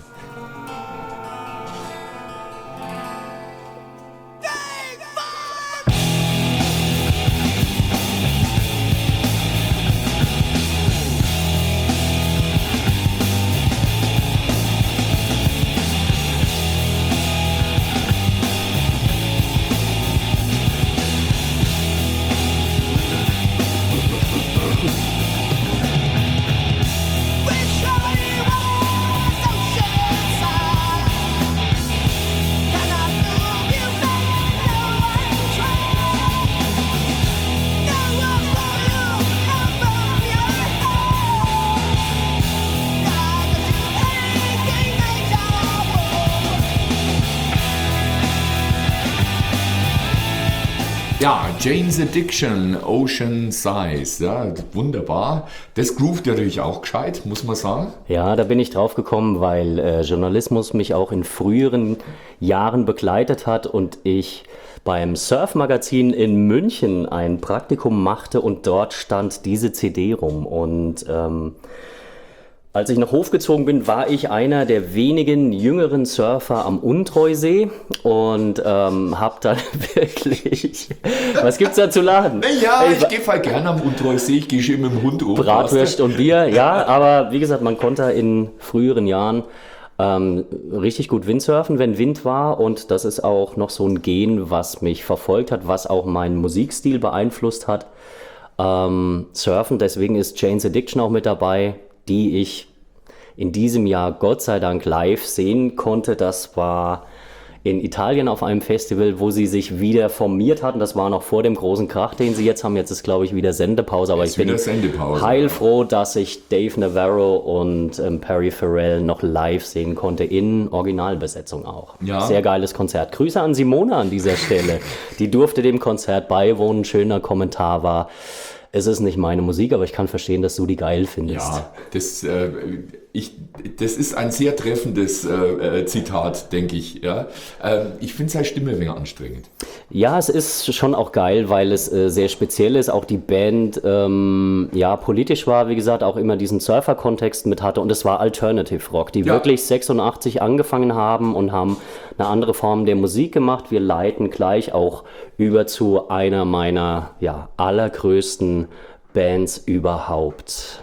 [SPEAKER 3] Ja, Jane's Addiction, Ocean Size, ja, wunderbar. Das groovt natürlich auch gescheit, muss man sagen.
[SPEAKER 2] Ja, da bin ich drauf gekommen, weil Journalismus mich auch in früheren Jahren begleitet hat und ich beim Surfmagazin in München ein Praktikum machte und dort stand diese CD rum. Und als ich nach Hof gezogen bin, war ich einer der wenigen jüngeren Surfer am Untreusee und habe dann wirklich... Was gibt's da zu laden?
[SPEAKER 3] Ja, ich gehe voll gerne am Untreusee, ich gehe schon mit dem Hund rum.
[SPEAKER 2] Bratwürst und Bier, ja, aber wie gesagt, man konnte in früheren Jahren richtig gut Windsurfen, wenn Wind war, und das ist auch noch so ein Gen, was mich verfolgt hat, was auch meinen Musikstil beeinflusst hat. Surfen, deswegen ist Jane's Addiction auch mit dabei, die ich in diesem Jahr Gott sei Dank live sehen konnte. Das war in Italien auf einem Festival, wo sie sich wieder formiert hatten. Das war noch vor dem großen Krach, den sie jetzt haben. Jetzt ist, glaube ich, wieder Sendepause. Aber ich bin heilfroh, dass ich Dave Navarro und Perry Farrell noch live sehen konnte, in Originalbesetzung auch.
[SPEAKER 3] Ja.
[SPEAKER 2] Sehr geiles Konzert. Grüße an Simone an dieser Stelle. Die durfte dem Konzert beiwohnen. Schöner Kommentar war: Es ist nicht meine Musik, aber ich kann verstehen, dass du die geil findest.
[SPEAKER 3] Ja, das ist ein sehr treffendes Zitat, denke ich. Ja. Ich finde seine Stimme ein wenig anstrengend.
[SPEAKER 2] Ja, es ist schon auch geil, weil es sehr speziell ist. Auch die Band politisch war, wie gesagt, auch immer diesen Surfer-Kontext mit hatte. Und es war Alternative Rock, die wirklich 86 angefangen haben und haben eine andere Form der Musik gemacht. Wir leiten gleich auch über zu einer meiner allergrößten Bands überhaupt.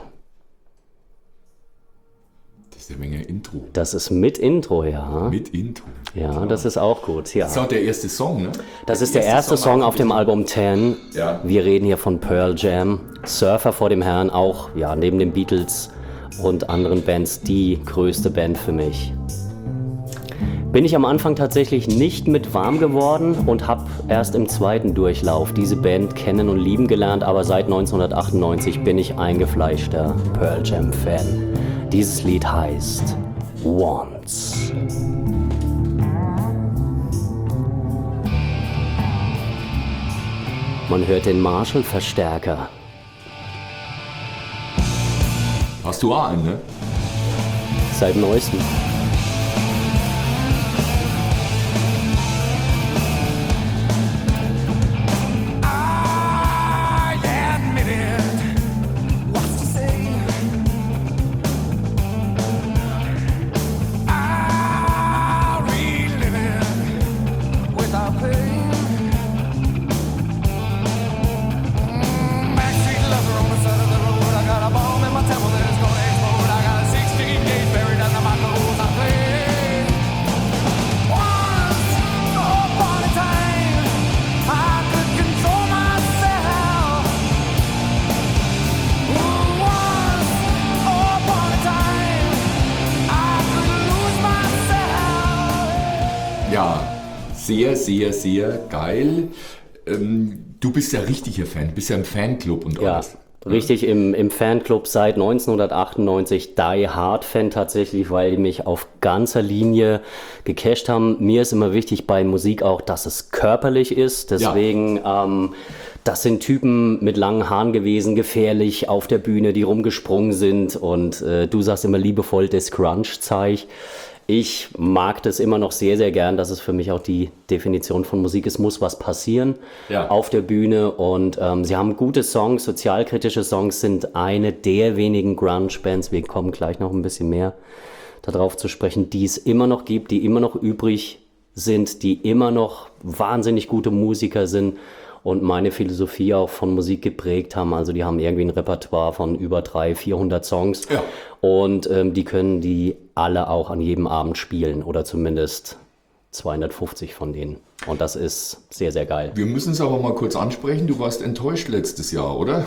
[SPEAKER 3] Das ist eine Menge Intro.
[SPEAKER 2] Das ist mit Intro, ja.
[SPEAKER 3] Mit Intro.
[SPEAKER 2] Ja, das ist auch gut, ja.
[SPEAKER 3] Das ist auch der erste Song, ne?
[SPEAKER 2] Das ist der erste Song auf dem Album 10.
[SPEAKER 3] Ja.
[SPEAKER 2] Wir reden hier von Pearl Jam. Surfer vor dem Herrn, auch neben den Beatles und anderen Bands die größte Band für mich. Bin ich am Anfang tatsächlich nicht mit warm geworden und habe erst im zweiten Durchlauf diese Band kennen und lieben gelernt, aber seit 1998 bin ich eingefleischter Pearl Jam Fan. Dieses Lied heißt Once. Man hört den Marshall-Verstärker.
[SPEAKER 3] Hast du auch einen, ne?
[SPEAKER 2] Seit neuestem.
[SPEAKER 3] Sehr, sehr, sehr geil. Du bist ja richtiger Fan, bist ja im Fanclub und alles.
[SPEAKER 2] Richtig, im Fanclub seit 1998, Die Hard Fan tatsächlich, weil die mich auf ganzer Linie gecasht haben. Mir ist immer wichtig bei Musik auch, dass es körperlich ist. Deswegen, das sind Typen mit langen Haaren gewesen, gefährlich auf der Bühne, die rumgesprungen sind. Und du sagst immer liebevoll das Grunge-Zeug. Ich mag das immer noch sehr, sehr gern. Das ist für mich auch die Definition von Musik. Es muss was passieren auf der Bühne. Und sie haben gute Songs, sozialkritische Songs sind eine der wenigen Grunge-Bands. Wir kommen gleich noch ein bisschen mehr darauf zu sprechen, die es immer noch gibt, die immer noch übrig sind, die immer noch wahnsinnig gute Musiker sind und meine Philosophie auch von Musik geprägt haben. Also die haben irgendwie ein Repertoire von über 300-400 Songs und die können die alle auch an jedem Abend spielen oder zumindest 250 von denen. Und das ist sehr, sehr geil.
[SPEAKER 3] Wir müssen es aber mal kurz ansprechen. Du warst enttäuscht letztes Jahr, oder?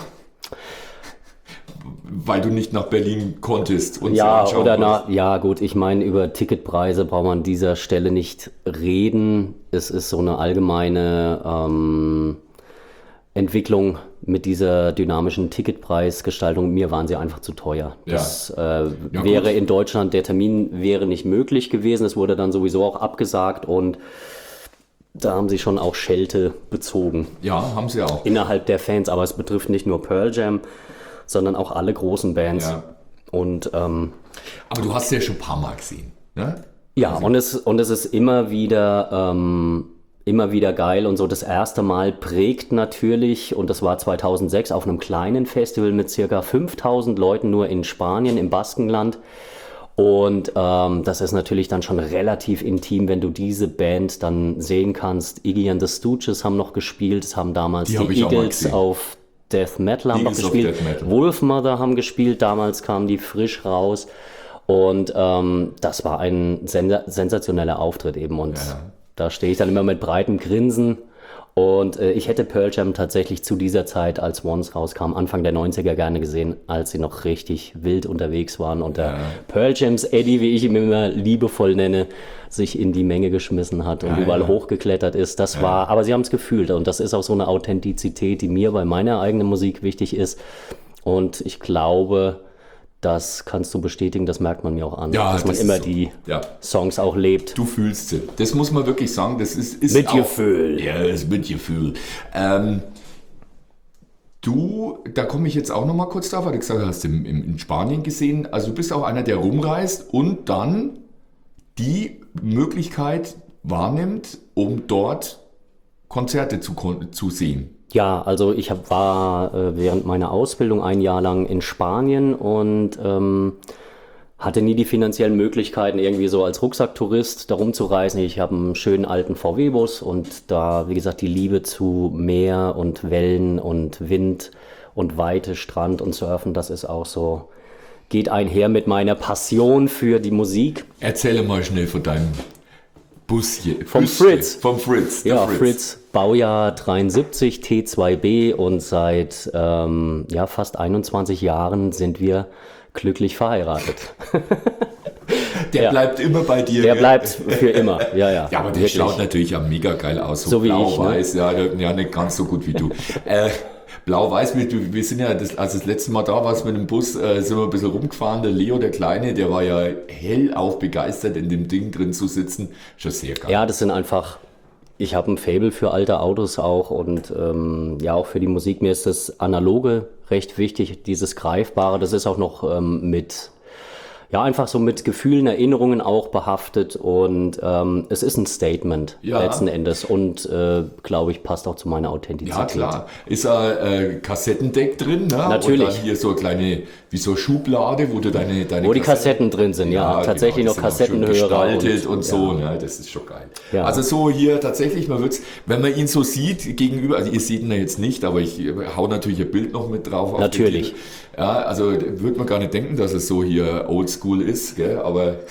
[SPEAKER 3] Weil du nicht nach Berlin konntest. Und
[SPEAKER 2] ja gut, ich meine, über Ticketpreise braucht man an dieser Stelle nicht reden. Es ist so eine allgemeine Entwicklung mit dieser dynamischen Ticketpreisgestaltung. Mir waren sie einfach zu teuer. Das wäre in Deutschland, der Termin wäre nicht möglich gewesen. Es wurde dann sowieso auch abgesagt und da haben sie schon auch Schelte bezogen.
[SPEAKER 3] Ja, haben sie auch.
[SPEAKER 2] Innerhalb der Fans, aber es betrifft nicht nur Pearl Jam, sondern auch alle großen Bands.
[SPEAKER 3] Ja.
[SPEAKER 2] Und,
[SPEAKER 3] aber du hast ja schon ein paar Mal gesehen, ne?
[SPEAKER 2] Ja, also. und es ist immer wieder geil und so. Das erste Mal prägt natürlich, und das war 2006 auf einem kleinen Festival mit circa 5000 Leuten nur in Spanien, im Baskenland. Und das ist natürlich dann schon relativ intim, wenn du diese Band dann sehen kannst. Iggy and the Stooges haben noch gespielt, es haben damals die Eagles auf Death Metal haben noch gespielt, Wolfmother haben gespielt, damals kamen die frisch raus und das war ein sensationeller Auftritt eben und da stehe ich dann immer mit breitem Grinsen und ich hätte Pearl Jam tatsächlich zu dieser Zeit, als Once rauskam, Anfang der 90er gerne gesehen, als sie noch richtig wild unterwegs waren und der Pearl Jams Eddie, wie ich ihn immer liebevoll nenne, sich in die Menge geschmissen hat und überall hochgeklettert ist. Das war, aber sie haben es gefühlt und das ist auch so eine Authentizität, die mir bei meiner eigenen Musik wichtig ist und ich glaube, das kannst du bestätigen, das merkt man mir auch an, dass man immer so die Songs auch lebt.
[SPEAKER 3] Du fühlst sie. Das muss man wirklich sagen, das ist
[SPEAKER 2] mit
[SPEAKER 3] auch,
[SPEAKER 2] Gefühl.
[SPEAKER 3] Ja, das ist mit Gefühl. Da komme ich jetzt auch noch mal kurz drauf, weil du gesagt hast, in Spanien gesehen, also du bist auch einer, der rumreist und dann die Möglichkeit wahrnimmt, um dort Konzerte zu sehen.
[SPEAKER 2] Ja, also ich war während meiner Ausbildung ein Jahr lang in Spanien und hatte nie die finanziellen Möglichkeiten, irgendwie so als Rucksacktourist da rumzureisen. Ich habe einen schönen alten VW-Bus und da, wie gesagt, die Liebe zu Meer und Wellen und Wind und Weite, Strand und Surfen, das ist auch so, geht einher mit meiner Passion für die Musik.
[SPEAKER 3] Erzähle mal schnell von deinem Busje.
[SPEAKER 2] Vom Fritz.
[SPEAKER 3] Vom Fritz.
[SPEAKER 2] Ja, Fritz, Baujahr 73, T2B und seit fast 21 Jahren sind wir glücklich verheiratet.
[SPEAKER 3] Der bleibt immer bei dir.
[SPEAKER 2] Der bleibt für immer, ja.
[SPEAKER 3] Ja, aber der schaut natürlich ja mega geil aus.
[SPEAKER 2] So wie ich,
[SPEAKER 3] blau-weiß, ne? Ja, nicht ganz so gut wie du. Blau-weiß, wir sind ja, als das letzte Mal da warst mit dem Bus, sind wir ein bisschen rumgefahren. Der Leo, der Kleine, der war ja hellauf begeistert, in dem Ding drin zu sitzen. Schon sehr geil.
[SPEAKER 2] Ja, das sind einfach, ich habe ein Faible für alte Autos auch und auch für die Musik. Mir ist das Analoge recht wichtig, dieses Greifbare. Das ist auch noch einfach so mit Gefühlen, Erinnerungen auch behaftet und es ist ein Statement letzten Endes und glaube ich, passt auch zu meiner Authentizität.
[SPEAKER 3] Ja, klar. Ist ein Kassettendeck drin, ne?
[SPEAKER 2] Natürlich.
[SPEAKER 3] Und dann hier so eine kleine, wie so Schublade, wo du deine
[SPEAKER 2] wo die Kassetten drin sind, tatsächlich
[SPEAKER 3] genau,
[SPEAKER 2] noch Kassettenhörer.
[SPEAKER 3] Gestaltet und so, ne? Das ist schon geil. Ja. Also so hier tatsächlich, wenn man ihn so sieht, gegenüber, also ihr seht ihn ja jetzt nicht, aber ich hau natürlich ein Bild noch mit drauf.
[SPEAKER 2] Natürlich.
[SPEAKER 3] Ja, also würde man gar nicht denken, dass es so hier oldschool ist, gell? Aber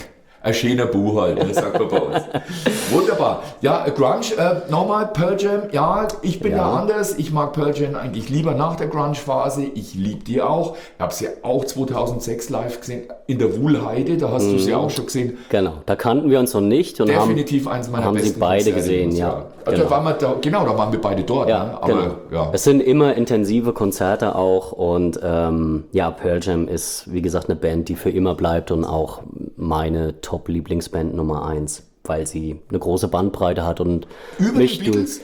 [SPEAKER 3] Ein schöner Buch halt, das sagt man bei uns. Wunderbar. Ja, Grunge, nochmal, Pearl Jam, ja, ich bin ja anders. Ich mag Pearl Jam eigentlich lieber nach der Grunge-Phase. Ich liebe die auch. Ich habe sie auch 2006 live gesehen, in der Wuhlheide, da hast du sie auch schon gesehen.
[SPEAKER 2] Genau, da kannten wir uns noch nicht und
[SPEAKER 3] Definitiv eins meiner
[SPEAKER 2] haben
[SPEAKER 3] besten
[SPEAKER 2] sie beide
[SPEAKER 3] Konzerte
[SPEAKER 2] gesehen,
[SPEAKER 3] dieses
[SPEAKER 2] ja.
[SPEAKER 3] Jahr. Also da waren wir beide dort.
[SPEAKER 2] Ja,
[SPEAKER 3] Ne? Aber,
[SPEAKER 2] genau.
[SPEAKER 3] ja.
[SPEAKER 2] Es sind immer intensive Konzerte auch und Pearl Jam ist, wie gesagt, eine Band, die für immer bleibt und auch meine Top-Lieblingsband Nummer 1, weil sie eine große Bandbreite hat und
[SPEAKER 3] Über die Beatles?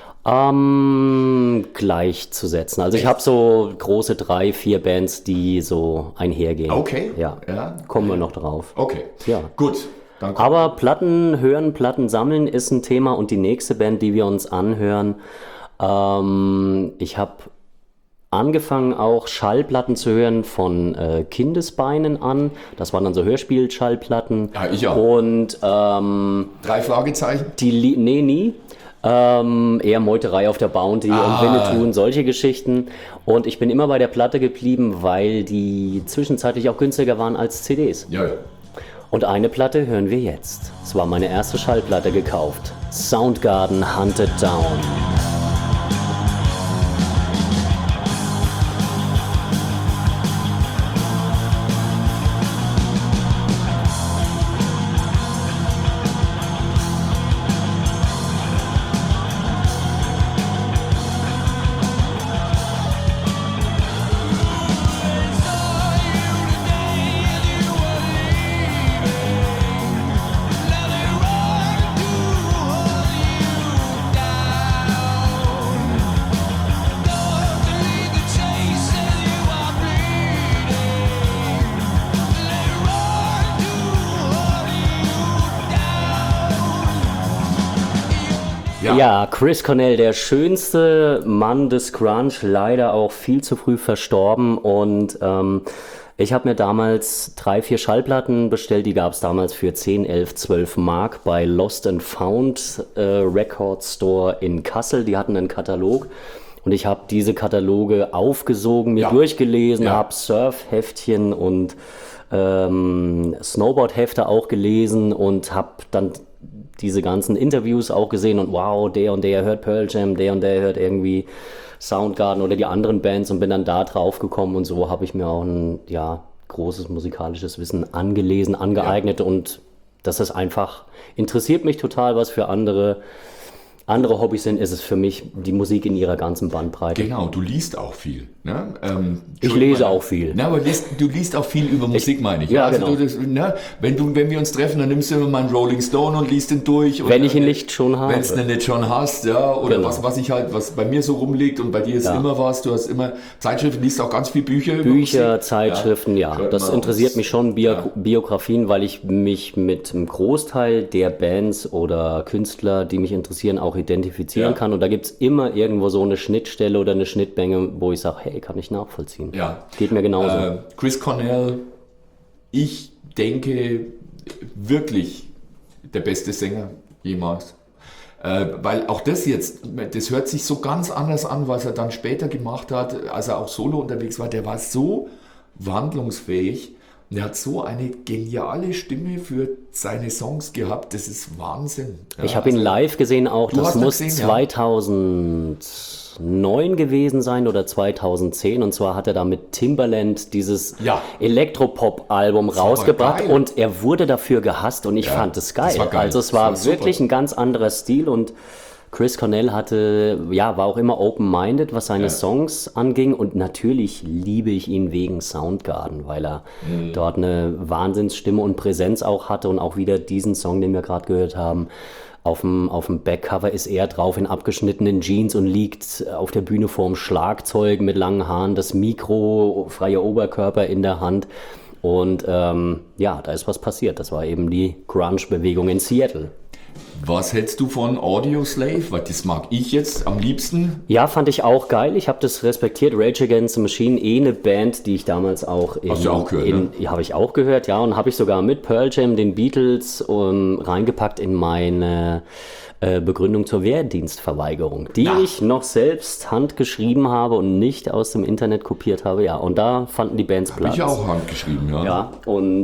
[SPEAKER 2] Gleichzusetzen. Also ich habe so große 3, 4 Bands, die so einhergehen.
[SPEAKER 3] Okay.
[SPEAKER 2] Ja,
[SPEAKER 3] Ja.
[SPEAKER 2] kommen wir noch drauf.
[SPEAKER 3] Okay,
[SPEAKER 2] Ja.
[SPEAKER 3] gut. Dann
[SPEAKER 2] Aber Platten hören, Platten sammeln ist ein Thema und die nächste Band, die wir uns anhören, ich habe angefangen auch Schallplatten zu hören von Kindesbeinen an. Das waren dann so Hörspiel-Schallplatten.
[SPEAKER 3] Ja, ich auch.
[SPEAKER 2] Und
[SPEAKER 3] 3 Fragezeichen.
[SPEAKER 2] nie. Eher Meuterei auf der Bounty und Winnetou und solche Geschichten. Und ich bin immer bei der Platte geblieben, weil die zwischenzeitlich auch günstiger waren als CDs.
[SPEAKER 3] Ja, ja.
[SPEAKER 2] Und eine Platte hören wir jetzt. Es war meine erste Schallplatte gekauft. Soundgarden Hunted Down. Ja, Chris Cornell, der schönste Mann des Grunge, leider auch viel zu früh verstorben. Und ich habe mir damals 3, 4 Schallplatten bestellt, die gab es damals für 10, 11, 12 Mark bei Lost and Found Record Store in Kassel. Die hatten einen Katalog. Und ich habe diese Kataloge aufgesogen, mir durchgelesen, habe Surfheftchen und Snowboardhefte auch gelesen und habe dann diese ganzen Interviews auch gesehen und wow, der und der hört Pearl Jam, der und der hört irgendwie Soundgarden oder die anderen Bands und bin dann da drauf gekommen und so habe ich mir auch ein großes musikalisches Wissen angelesen, angeeignet und das ist einfach, interessiert mich total, was für andere Hobbys sind, ist es für mich die Musik in ihrer ganzen Bandbreite.
[SPEAKER 3] Genau, du liest auch viel. Ne?
[SPEAKER 2] Ich lese auch viel.
[SPEAKER 3] Na, aber du liest auch viel über Musik, meine ich.
[SPEAKER 2] Ja,
[SPEAKER 3] also
[SPEAKER 2] genau.
[SPEAKER 3] Wenn wir uns treffen, dann nimmst du immer mal einen Rolling Stone und liest ihn durch.
[SPEAKER 2] Wenn ich ihn nicht schon habe.
[SPEAKER 3] Wenn du ihn nicht schon hast, ja. Oder
[SPEAKER 2] Genau.
[SPEAKER 3] was bei mir so rumliegt und bei dir ist immer was. Du hast immer Zeitschriften, liest auch ganz viel Bücher über
[SPEAKER 2] Bücher,
[SPEAKER 3] Musik.
[SPEAKER 2] Zeitschriften, ja.
[SPEAKER 3] Schreibt
[SPEAKER 2] Das
[SPEAKER 3] mal
[SPEAKER 2] interessiert
[SPEAKER 3] uns.
[SPEAKER 2] mich schon, Biografien, weil ich mich mit einem Großteil der Bands oder Künstler, die mich interessieren, auch identifizieren kann. Und da gibt es immer irgendwo so eine Schnittstelle oder eine Schnittmenge, wo ich sage, hey, kann ich nachvollziehen.
[SPEAKER 3] Ja.
[SPEAKER 2] Geht mir genauso.
[SPEAKER 3] Chris Cornell, ich denke, wirklich der beste Sänger jemals. Weil auch das hört sich so ganz anders an, was er dann später gemacht hat, als er auch solo unterwegs war. Der war so wandlungsfähig und er hat so eine geniale Stimme für seine Songs gehabt. Das ist Wahnsinn. Ja,
[SPEAKER 2] Ich habe ihn live gesehen auch,
[SPEAKER 3] Du
[SPEAKER 2] das
[SPEAKER 3] hast ihn
[SPEAKER 2] muss
[SPEAKER 3] gesehen, ja.
[SPEAKER 2] 2009 gewesen sein oder 2010 und zwar hat er da mit Timbaland dieses
[SPEAKER 3] Ja.
[SPEAKER 2] Elektropop-Album
[SPEAKER 3] war
[SPEAKER 2] rausgebracht
[SPEAKER 3] geil.
[SPEAKER 2] und er wurde dafür gehasst und ich fand es geil.
[SPEAKER 3] das war geil.
[SPEAKER 2] Also es
[SPEAKER 3] Das
[SPEAKER 2] war
[SPEAKER 3] war super.
[SPEAKER 2] wirklich ein ganz anderer Stil und Chris Cornell war auch immer open-minded, was seine Songs anging und natürlich liebe ich ihn wegen Soundgarden, weil er dort eine Wahnsinnsstimme und Präsenz auch hatte und auch wieder diesen Song, den wir gerade gehört haben, auf dem Backcover ist er drauf in abgeschnittenen Jeans und liegt auf der Bühne vorm Schlagzeug mit langen Haaren, das Mikro, freier Oberkörper in der Hand und da ist was passiert. Das war eben die Grunge-Bewegung in Seattle.
[SPEAKER 3] Was hältst du von Audioslave? Weil das mag ich jetzt am liebsten.
[SPEAKER 2] Ja, fand ich auch geil. Ich habe das respektiert. Rage Against the Machine, eine Band, die ich damals auch
[SPEAKER 3] Hast du auch gehört, ne?
[SPEAKER 2] Habe ich auch gehört, ja. Und habe ich sogar mit Pearl Jam, den Beatles, reingepackt in meine Begründung zur Wehrdienstverweigerung, die ich noch selbst handgeschrieben habe und nicht aus dem Internet kopiert habe. Ja, und da fanden die Bands Platz.
[SPEAKER 3] Ich auch handgeschrieben, ja.
[SPEAKER 2] Ja, und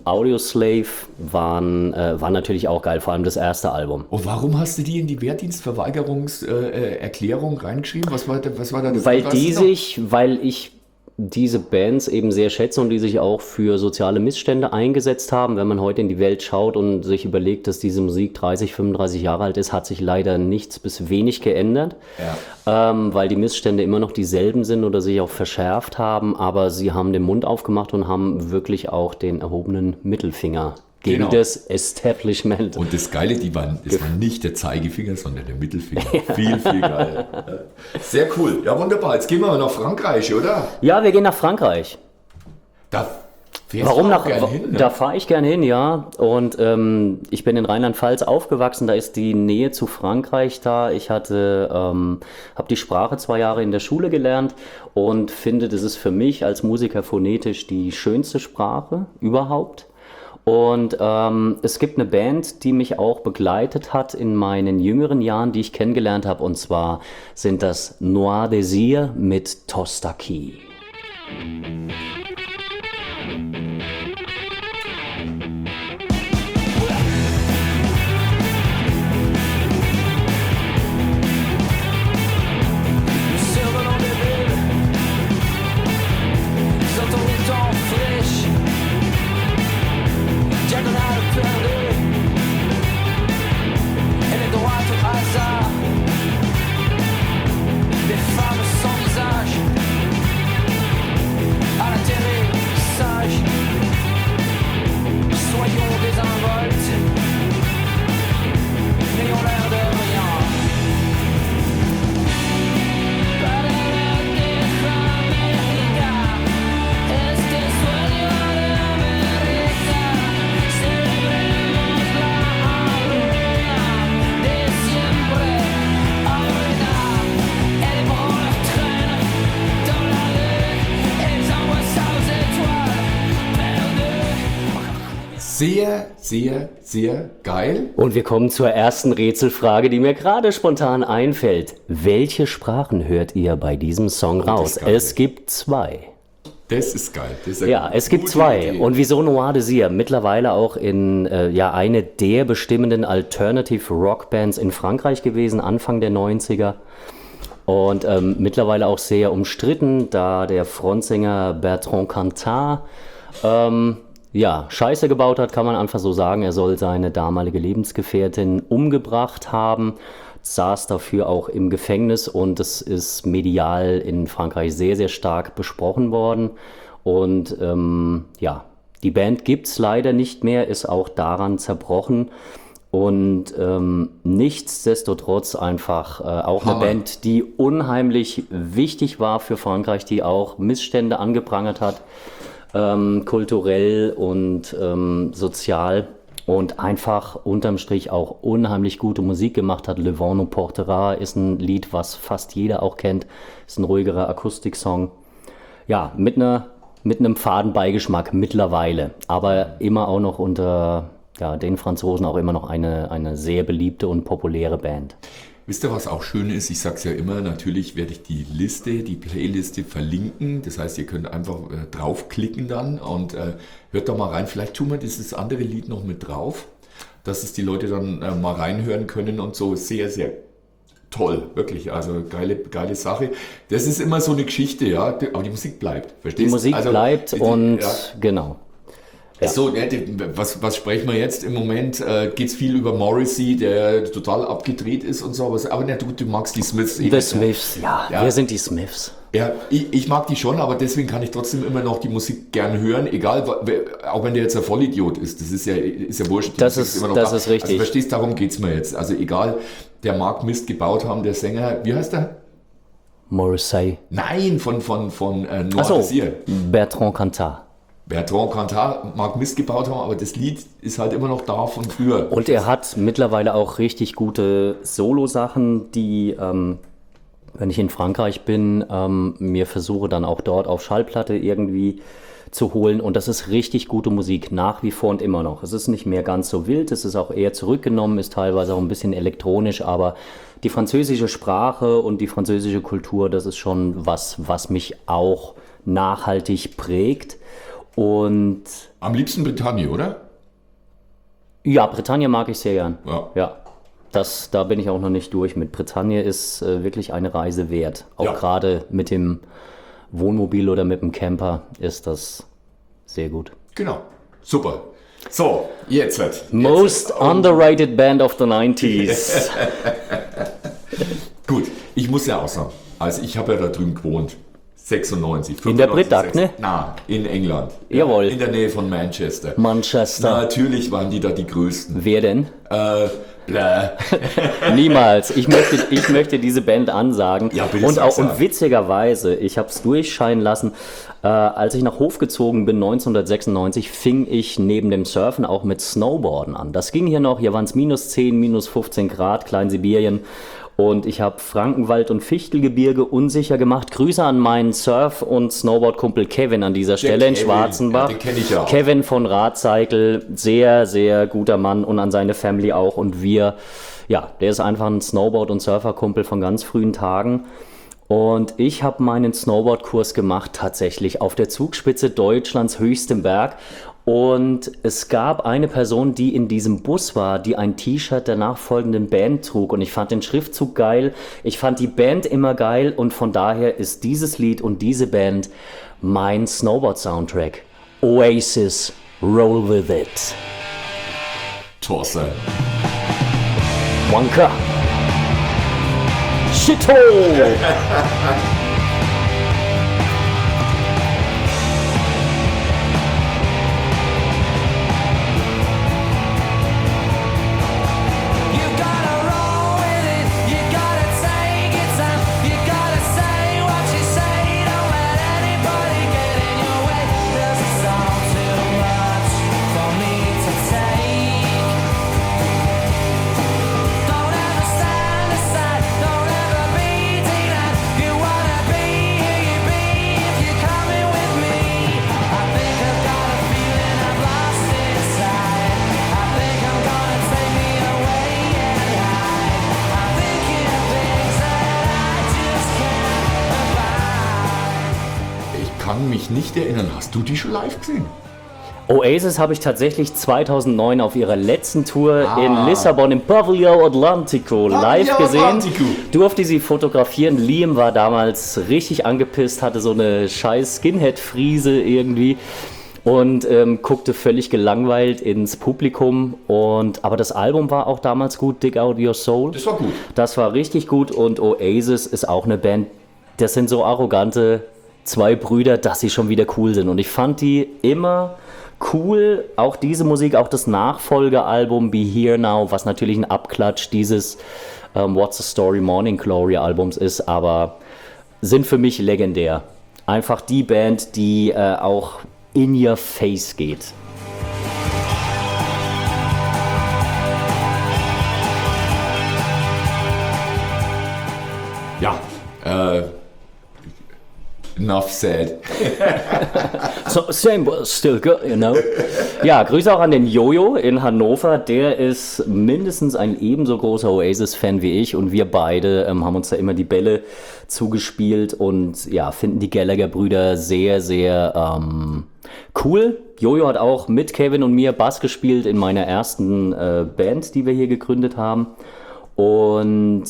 [SPEAKER 2] Audioslave waren natürlich auch geil, vor allem das erste Album.
[SPEAKER 3] Und warum hast du die in die Wehrdienstverweigerungserklärung reingeschrieben? Was war da der
[SPEAKER 2] Weil ich diese Bands eben sehr schätze und die sich auch für soziale Missstände eingesetzt haben. Wenn man heute in die Welt schaut und sich überlegt, dass diese Musik 30, 35 Jahre alt ist, hat sich leider nichts bis wenig geändert, weil die Missstände immer noch dieselben sind oder sich auch verschärft haben, aber sie haben den Mund aufgemacht und haben wirklich auch den erhobenen Mittelfinger gegen das Establishment.
[SPEAKER 3] Und das Geile, das war nicht der Zeigefinger, sondern der Mittelfinger. Viel, viel geil. Sehr cool. Ja, wunderbar. Jetzt gehen wir mal nach Frankreich, oder?
[SPEAKER 2] Ja, wir gehen nach Frankreich.
[SPEAKER 3] Da fährst du auch gern hin, ne?
[SPEAKER 2] Da fahre ich gern hin, ja. Und ich bin in Rheinland-Pfalz aufgewachsen, da ist die Nähe zu Frankreich da. Ich habe die Sprache 2 Jahre in der Schule gelernt und finde, das ist für mich als Musiker phonetisch die schönste Sprache überhaupt. Und es gibt eine Band, die mich auch begleitet hat in meinen jüngeren Jahren, die ich kennengelernt habe. Und zwar sind das Noir Désir mit Tostaki.
[SPEAKER 3] Sehr, sehr, sehr geil.
[SPEAKER 2] Und wir kommen zur ersten Rätselfrage, die mir gerade spontan einfällt. Welche Sprachen hört ihr bei diesem Song raus? Es gibt 2.
[SPEAKER 3] Das ist geil. Das ist
[SPEAKER 2] es gibt 2.
[SPEAKER 3] Idee.
[SPEAKER 2] Und wieso Noir Désir? Mittlerweile auch in eine der bestimmenden Alternative Rock Bands in Frankreich gewesen, Anfang der 90er. Und mittlerweile auch sehr umstritten, da der Frontsänger Bertrand Cantat Scheiße gebaut hat, kann man einfach so sagen. Er soll seine damalige Lebensgefährtin umgebracht haben, saß dafür auch im Gefängnis und es ist medial in Frankreich sehr, sehr stark besprochen worden. Und die Band gibt's leider nicht mehr, ist auch daran zerbrochen. Und nichtsdestotrotz einfach auch eine Band, die unheimlich wichtig war für Frankreich, die auch Missstände angeprangert hat. Kulturell und sozial und einfach unterm Strich auch unheimlich gute Musik gemacht hat. Le Vent nous portera ist ein Lied, was fast jeder auch kennt. Ist ein ruhigerer Akustiksong. Ja, mit einem faden Beigeschmack mittlerweile, aber immer auch noch unter den Franzosen auch immer noch eine sehr beliebte und populäre Band.
[SPEAKER 3] Wisst ihr, was auch schön ist? Ich sag's ja immer, natürlich werde ich die Playliste verlinken. Das heißt, ihr könnt einfach draufklicken dann und hört doch mal rein. Vielleicht tun wir dieses andere Lied noch mit drauf, dass es die Leute dann mal reinhören können und so. Sehr, sehr toll, wirklich. Also geile Sache. Das ist immer so eine Geschichte, ja. Aber die Musik bleibt, verstehst du?
[SPEAKER 2] Die Musik bleibt genau.
[SPEAKER 3] Ja. So, was sprechen wir jetzt? Im Moment geht es viel über Morrissey, der total abgedreht ist und so. Aber du magst die Smiths.
[SPEAKER 2] Die Smiths, wir sind die Smiths.
[SPEAKER 3] Ja, ich mag die schon, aber deswegen kann ich trotzdem immer noch die Musik gern hören, egal, auch wenn der jetzt ein Vollidiot ist. Das ist ja wurscht.
[SPEAKER 2] Das ist richtig.
[SPEAKER 3] Also verstehst, darum geht's mir jetzt. Also egal, der mag Mist gebaut haben, der Sänger, wie heißt der?
[SPEAKER 2] Morrissey.
[SPEAKER 3] Nein, von Noir Désir.
[SPEAKER 2] Bertrand Cantat.
[SPEAKER 3] Bertrand Cantat mag Mist gebaut haben, aber das Lied ist halt immer noch da von früher.
[SPEAKER 2] Und er hat mittlerweile auch richtig gute Solo-Sachen, die, wenn ich in Frankreich bin, mir versuche dann auch dort auf Schallplatte irgendwie zu holen. Und das ist richtig gute Musik, nach wie vor und immer noch. Es ist nicht mehr ganz so wild, es ist auch eher zurückgenommen, ist teilweise auch ein bisschen elektronisch, aber die französische Sprache und die französische Kultur, das ist schon was mich auch nachhaltig prägt. Und
[SPEAKER 3] Am liebsten Bretagne, oder?
[SPEAKER 2] ja, Bretagne mag ich sehr gern.
[SPEAKER 3] Ja.
[SPEAKER 2] Da bin ich auch noch nicht durch mit. Bretagne ist wirklich eine Reise wert. Auch
[SPEAKER 3] Ja.
[SPEAKER 2] gerade mit dem Wohnmobil oder mit dem Camper ist das sehr gut.
[SPEAKER 3] Genau. Super. So, jetzt.
[SPEAKER 2] Most underrated band of the 90s.
[SPEAKER 3] Gut, ich muss ja auch sagen, also ich habe ja da drüben gewohnt. 96.
[SPEAKER 2] In der
[SPEAKER 3] 95,
[SPEAKER 2] Britagne, ne?
[SPEAKER 3] Na, in England.
[SPEAKER 2] Jawohl.
[SPEAKER 3] In der Nähe von Manchester.
[SPEAKER 2] Manchester.
[SPEAKER 3] Natürlich waren die da die Größten.
[SPEAKER 2] Wer denn?
[SPEAKER 3] Bläh.
[SPEAKER 2] Niemals. Ich möchte diese Band ansagen.
[SPEAKER 3] Ja, bitte
[SPEAKER 2] und
[SPEAKER 3] sag's
[SPEAKER 2] auch
[SPEAKER 3] ja.
[SPEAKER 2] und witzigerweise, ich habe es durchscheinen lassen, als ich nach Hof gezogen bin, 1996, fing ich neben dem Surfen auch mit Snowboarden an. Das ging hier noch, hier waren es -10, -15 Grad, Kleinsibirien. Und ich habe Frankenwald und Fichtelgebirge unsicher gemacht. Grüße an meinen Surf- und Snowboard-Kumpel Kevin an dieser Stelle in
[SPEAKER 3] Kevin,
[SPEAKER 2] Schwarzenbach.
[SPEAKER 3] ja, den kenn ich ja auch.
[SPEAKER 2] Kevin von Radcycle, sehr, sehr guter Mann und an seine Family auch. Und der ist einfach ein Snowboard- und Surferkumpel von ganz frühen Tagen. Und ich habe meinen Snowboard-Kurs gemacht, tatsächlich auf der Zugspitze Deutschlands höchstem Berg. Und es gab eine Person, die in diesem Bus war, die ein T-Shirt der nachfolgenden Band trug. Und ich fand den Schriftzug geil, ich fand die Band immer geil. Und von daher ist dieses Lied und diese Band mein Snowboard-Soundtrack. Oasis, Roll With It.
[SPEAKER 3] Torse.
[SPEAKER 2] Wonka. Shithole.
[SPEAKER 4] You gotta roll with it, you gotta take it time, you gotta say what you say, don't let anybody get in your way. Does it sound too much for me to take? Don't ever stand aside, don't ever be denied. You wanna be who you be if you're coming with me. I think I've got a feeling I've lost inside. I think I'm gonna take me away and hide. I'm thinking of things that I just can't abide.
[SPEAKER 3] Ich kann mich nicht erinnern. Hast du die schon live gesehen?
[SPEAKER 2] Oasis habe ich tatsächlich 2009 auf ihrer letzten Tour in Lissabon im Pavillon Atlantico live gesehen.
[SPEAKER 3] Atlantico.
[SPEAKER 2] Durfte sie fotografieren. Liam war damals richtig angepisst, hatte so eine scheiß Skinhead-Friese irgendwie und guckte völlig gelangweilt ins Publikum. Aber das Album war auch damals gut, Dig Out Your Soul.
[SPEAKER 3] Das war gut.
[SPEAKER 2] Das war richtig gut und Oasis ist auch eine Band, das sind so arrogante zwei Brüder, dass sie schon wieder cool sind. Und ich fand die immer cool, auch diese Musik, auch das Nachfolgealbum Be Here Now, was natürlich ein Abklatsch dieses What's the Story Morning Glory Albums ist, aber sind für mich legendär. Einfach die Band, die auch in your face geht.
[SPEAKER 3] Ja. Enough said.
[SPEAKER 2] So, same, but still good, you know. Ja, Grüße auch an den Jojo in Hannover. Der ist mindestens ein ebenso großer Oasis-Fan wie ich und wir beide haben uns da immer die Bälle zugespielt und ja, finden die Gallagher-Brüder sehr, sehr cool. Jojo hat auch mit Kevin und mir Bass gespielt in meiner ersten Band, die wir hier gegründet haben. Und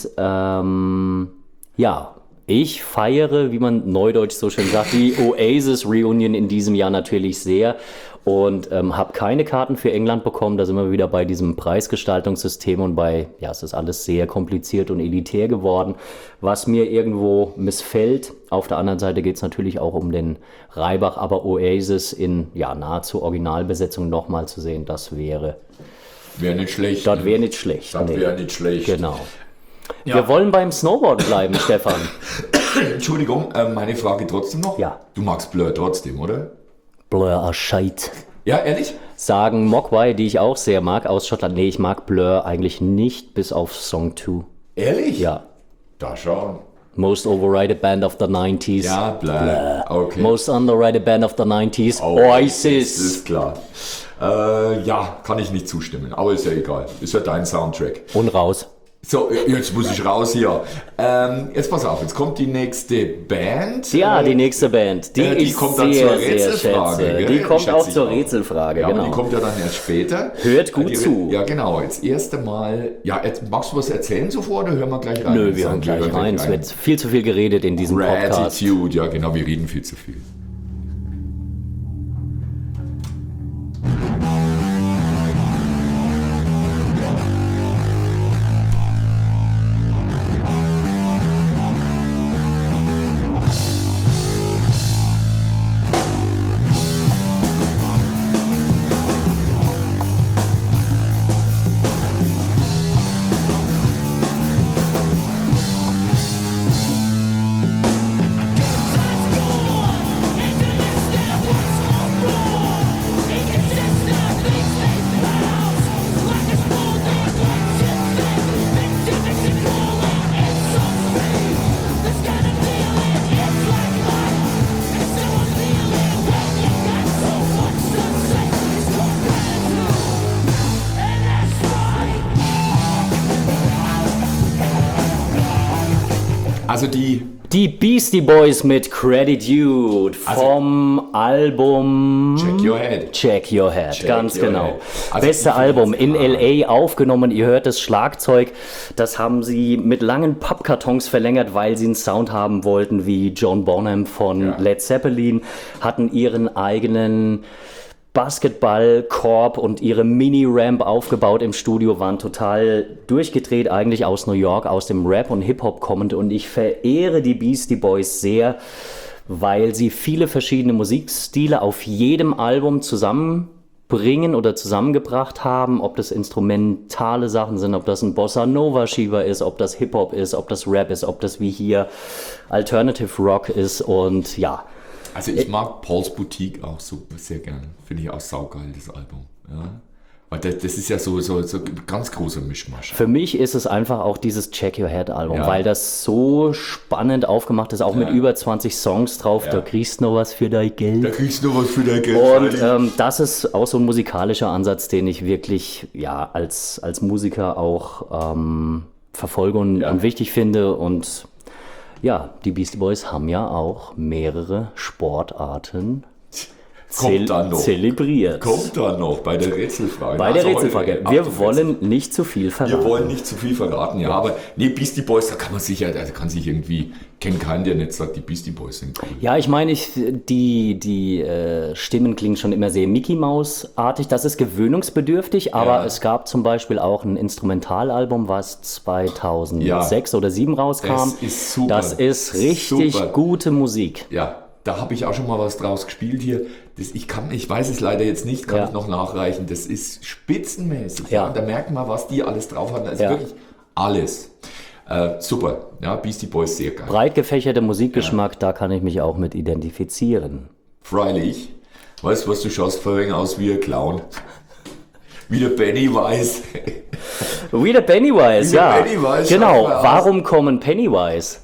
[SPEAKER 2] ja, ich feiere, wie man neudeutsch so schön sagt, die Oasis Reunion in diesem Jahr natürlich sehr und habe keine Karten für England bekommen. Da sind wir wieder bei diesem Preisgestaltungssystem und es ist alles sehr kompliziert und elitär geworden, was mir irgendwo missfällt. Auf der anderen Seite geht es natürlich auch um den Reibach, aber Oasis in nahezu Originalbesetzung nochmal zu sehen, das wäre
[SPEAKER 3] Wäre nicht schlecht.
[SPEAKER 2] das wäre nicht schlecht.
[SPEAKER 3] Das
[SPEAKER 2] Nee.
[SPEAKER 3] wäre nicht schlecht.
[SPEAKER 2] Genau.
[SPEAKER 3] Ja.
[SPEAKER 2] Wir wollen beim Snowboard bleiben, Stefan.
[SPEAKER 3] Entschuldigung, meine Frage trotzdem noch.
[SPEAKER 2] Ja.
[SPEAKER 3] Du magst Blur trotzdem, oder?
[SPEAKER 2] Blur, Scheit.
[SPEAKER 3] Ja, ehrlich?
[SPEAKER 2] Sagen Mogwai, die ich auch sehr mag, aus Schottland. Nee, ich mag Blur eigentlich nicht, bis auf Song 2.
[SPEAKER 3] Ehrlich?
[SPEAKER 2] Ja.
[SPEAKER 3] Da schon.
[SPEAKER 2] Most overrated band of the 90s.
[SPEAKER 3] Ja, Blur. Okay.
[SPEAKER 2] Most underrated band of the 90s.
[SPEAKER 3] Das
[SPEAKER 2] Oasis.
[SPEAKER 3] ist klar. Ja, kann ich nicht zustimmen. Aber ist ja egal. Ist ja dein Soundtrack.
[SPEAKER 2] Und raus.
[SPEAKER 3] So, jetzt muss ich raus hier. Jetzt pass auf, jetzt kommt die nächste Band.
[SPEAKER 2] Ja, die nächste Band, die ich
[SPEAKER 3] kommt dann
[SPEAKER 2] sehr,
[SPEAKER 3] zur
[SPEAKER 2] sehr
[SPEAKER 3] Rätselfrage.
[SPEAKER 2] schätze.
[SPEAKER 3] Gell?
[SPEAKER 2] Die kommt
[SPEAKER 3] Schätze
[SPEAKER 2] auch
[SPEAKER 3] ich
[SPEAKER 2] zur Rätselfrage,
[SPEAKER 3] Ja,
[SPEAKER 2] genau.
[SPEAKER 3] aber die kommt ja dann erst später.
[SPEAKER 2] Hört gut zu.
[SPEAKER 3] Ja, genau. Jetzt erste Mal. Ja, jetzt, magst du was erzählen sofort oder hören wir gleich rein?
[SPEAKER 2] Nö, wir hören gleich rein. Es wird viel zu viel geredet in diesem Podcast.
[SPEAKER 3] Gratitude, ja genau, wir reden viel zu viel. Also
[SPEAKER 2] Die Beastie Boys mit Gratitude vom Album
[SPEAKER 3] Check Your Head.
[SPEAKER 2] Check Your Head,
[SPEAKER 3] Check
[SPEAKER 2] ganz
[SPEAKER 3] Your
[SPEAKER 2] genau.
[SPEAKER 3] Head. Also
[SPEAKER 2] Beste
[SPEAKER 3] ich
[SPEAKER 2] Album
[SPEAKER 3] find's
[SPEAKER 2] in
[SPEAKER 3] Hammer.
[SPEAKER 2] LA aufgenommen. Ihr hört das Schlagzeug. Das haben sie mit langen Pappkartons verlängert, weil sie einen Sound haben wollten wie John Bonham von
[SPEAKER 3] Ja.
[SPEAKER 2] Led Zeppelin. Hatten ihren eigenen Basketballkorb und ihre Mini-Ramp aufgebaut im Studio, waren total durchgedreht, eigentlich aus New York, aus dem Rap und Hip-Hop kommend. Und ich verehre die Beastie Boys sehr, weil sie viele verschiedene Musikstile auf jedem Album zusammenbringen oder zusammengebracht haben, ob das instrumentale Sachen sind, ob das ein Bossa Nova Schieber ist, ob das Hip-Hop ist, ob das Rap ist, ob das wie hier Alternative Rock ist und ja.
[SPEAKER 3] Also ich mag Paul's Boutique auch so sehr gern. Finde ich auch saugeil, das Album. Ja. Weil das ist ja so ganz großer Mischmasch.
[SPEAKER 2] Für mich ist es einfach auch dieses Check Your Head Album,
[SPEAKER 3] Ja.
[SPEAKER 2] weil das so spannend aufgemacht ist, auch mit über 20 Songs drauf,
[SPEAKER 3] Ja.
[SPEAKER 2] da kriegst du noch was für dein Geld.
[SPEAKER 3] Da kriegst du noch was für dein Geld.
[SPEAKER 2] Und das ist auch so ein musikalischer Ansatz, den ich wirklich ja als Musiker auch verfolge und wichtig finde. Und ja, die Beastie Boys haben ja auch mehrere Sportarten
[SPEAKER 3] Kommt dann noch.
[SPEAKER 2] zelebriert.
[SPEAKER 3] Kommt dann noch bei der Rätselfrage.
[SPEAKER 2] Bei der
[SPEAKER 3] Also
[SPEAKER 2] Rätselfrage.
[SPEAKER 3] heute
[SPEAKER 2] Wir
[SPEAKER 3] ab zum
[SPEAKER 2] wollen nicht zu viel verraten.
[SPEAKER 3] Wir wollen nicht zu viel verraten, ja. Aber nee, Beastie Boys, da kann man sich ja, da kann sich irgendwie, kennt keinen, der nicht sagt, die Beastie Boys sind cool.
[SPEAKER 2] Ja, ich meine, die Stimmen klingen schon immer sehr Mickey Mouse-artig. Das ist gewöhnungsbedürftig, aber
[SPEAKER 3] Ja.
[SPEAKER 2] es gab zum Beispiel auch ein Instrumentalalbum, was 2006 oder 2007 rauskam.
[SPEAKER 3] Das ist super.
[SPEAKER 2] Das ist richtig
[SPEAKER 3] Super.
[SPEAKER 2] gute Musik.
[SPEAKER 3] Ja, da habe ich auch schon mal was draus gespielt hier. Ich weiß es leider jetzt nicht, kann
[SPEAKER 2] Ja.
[SPEAKER 3] ich noch nachreichen. Das ist spitzenmäßig.
[SPEAKER 2] Ja.
[SPEAKER 3] Ja. Da merkt man, was die alles drauf haben. Das ist
[SPEAKER 2] Ja.
[SPEAKER 3] wirklich alles. Super. Ja, Beastie Boys sehr geil.
[SPEAKER 2] Breit gefächerter Musikgeschmack, da kann ich mich auch mit identifizieren.
[SPEAKER 3] Freilich. Weißt du, was du schaust vorhin aus wie ein Clown? Wie der Pennywise.
[SPEAKER 2] Wie der Pennywise,
[SPEAKER 3] Wie der
[SPEAKER 2] ja.
[SPEAKER 3] Pennywise,
[SPEAKER 2] Genau.
[SPEAKER 3] schaut mal aus.
[SPEAKER 2] Warum kommen Pennywise?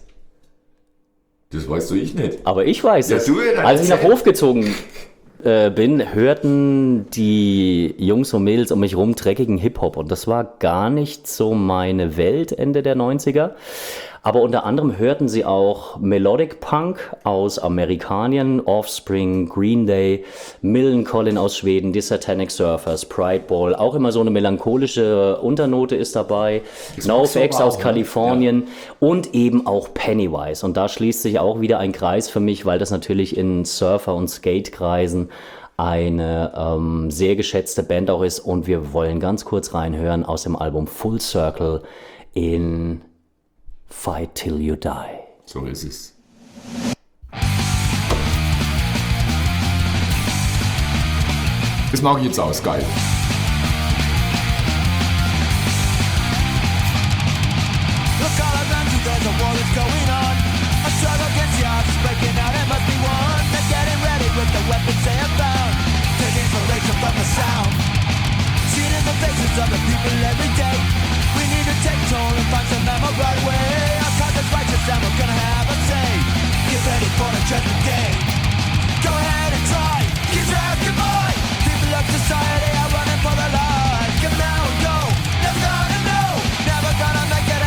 [SPEAKER 3] Das weißt du ich nicht.
[SPEAKER 2] Aber ich weiß
[SPEAKER 3] Ja,
[SPEAKER 2] es.
[SPEAKER 3] du ja, dann
[SPEAKER 2] Als ich nach
[SPEAKER 3] erzähl.
[SPEAKER 2] Hof gezogen bin, hörten die Jungs und Mädels um mich rum dreckigen Hip-Hop. Und das war gar nicht so meine Welt Ende der 90er. Aber unter anderem hörten sie auch Melodic Punk aus Amerikanien, Offspring, Green Day, Millencolin aus Schweden, die Satanic Surfers, Pride Ball. Auch immer so eine melancholische Unternote ist dabei. NoFX
[SPEAKER 3] aber
[SPEAKER 2] aus
[SPEAKER 3] auch, ne?
[SPEAKER 2] Kalifornien und eben auch Pennywise. Und da schließt sich auch wieder ein Kreis für mich, weil das natürlich in Surfer- und Skate-Kreisen eine sehr geschätzte Band auch ist. Und wir wollen ganz kurz reinhören aus dem Album Full Circle in Fight Till You Die.
[SPEAKER 3] So ist es. Das mag ich jetzt aus, geil.
[SPEAKER 4] Look all around you, there's a war that's going on. A struggle against the odds is breaking out and must be won. They're getting ready with the weapons they have found. Take inspiration from the sound. See it in the faces of the people every day. We need to take control and find some memorable right way. Our cause is righteous and we're gonna have a say. Get ready for the judgment day. Go ahead and try. Keep your ass goodbye. People of society are running for their lives. Give now and go. Never gonna know. Never gonna make it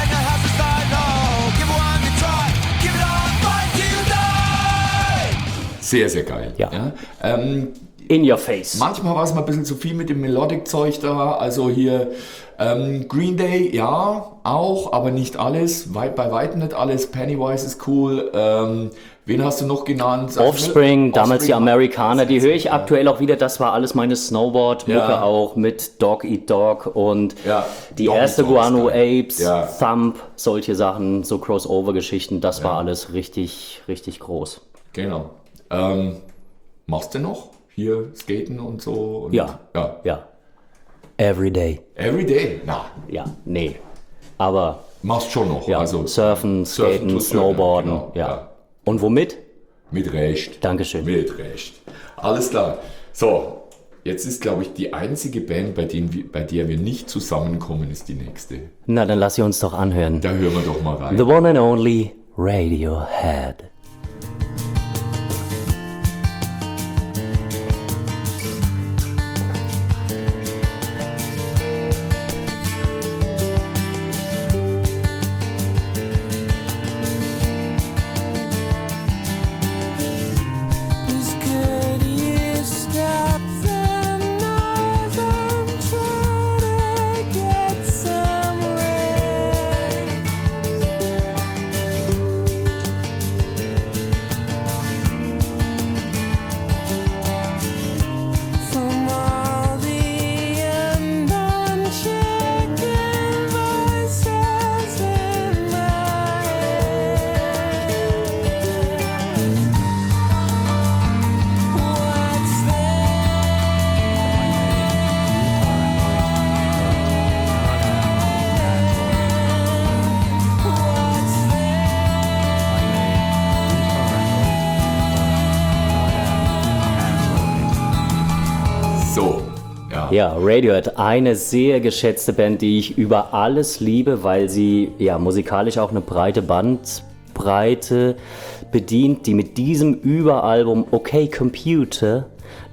[SPEAKER 3] Sehr, sehr geil.
[SPEAKER 2] Ja. In your face.
[SPEAKER 3] Manchmal war es mal ein bisschen zu viel mit dem Melodic-Zeug da. Also hier Green Day, ja, auch, aber nicht alles. Bei weitem nicht alles. Pennywise ist cool. Wen hast du noch genannt?
[SPEAKER 2] Offspring, damals die
[SPEAKER 3] Offspring.
[SPEAKER 2] Amerikaner, die höre ich aktuell auch wieder. Das war alles meine Snowboard-Mucke
[SPEAKER 3] Ja.
[SPEAKER 2] auch mit Dog Eat Dog und
[SPEAKER 3] Ja,
[SPEAKER 2] die
[SPEAKER 3] Dog Eat
[SPEAKER 2] erste
[SPEAKER 3] Dog ist
[SPEAKER 2] Guano
[SPEAKER 3] geil.
[SPEAKER 2] Apes,
[SPEAKER 3] Ja.
[SPEAKER 2] Thump, solche Sachen, so Crossover-Geschichten. Das war alles richtig, richtig groß.
[SPEAKER 3] Genau. Machst du noch hier Skaten und so? Und,
[SPEAKER 2] Ja. Everyday.
[SPEAKER 3] Everyday? Na,
[SPEAKER 2] Ja, nee. Aber
[SPEAKER 3] machst schon noch.
[SPEAKER 2] ja,
[SPEAKER 3] Also
[SPEAKER 2] Surfen, Skaten,
[SPEAKER 3] tust du,
[SPEAKER 2] Snowboarden.
[SPEAKER 3] genau,
[SPEAKER 2] ja. Und womit?
[SPEAKER 3] Mit Recht.
[SPEAKER 2] Dankeschön.
[SPEAKER 3] Mit Recht. Alles klar. So, jetzt ist, glaube ich, die einzige Band, bei der wir nicht zusammenkommen, ist die nächste.
[SPEAKER 2] Na, dann lass sie uns doch anhören.
[SPEAKER 3] Da hören wir doch mal rein.
[SPEAKER 2] The one and only Radiohead.
[SPEAKER 4] Could you stop the noise? I'm trying to get somewhere. From all the unborn chicken voices in my head. What's there? What's
[SPEAKER 3] So, ja.
[SPEAKER 2] Ja, Radiohead, eine sehr geschätzte Band, die ich über alles liebe, weil sie ja musikalisch auch eine breite Bandbreite bedient, die mit diesem Überalbum Okay Computer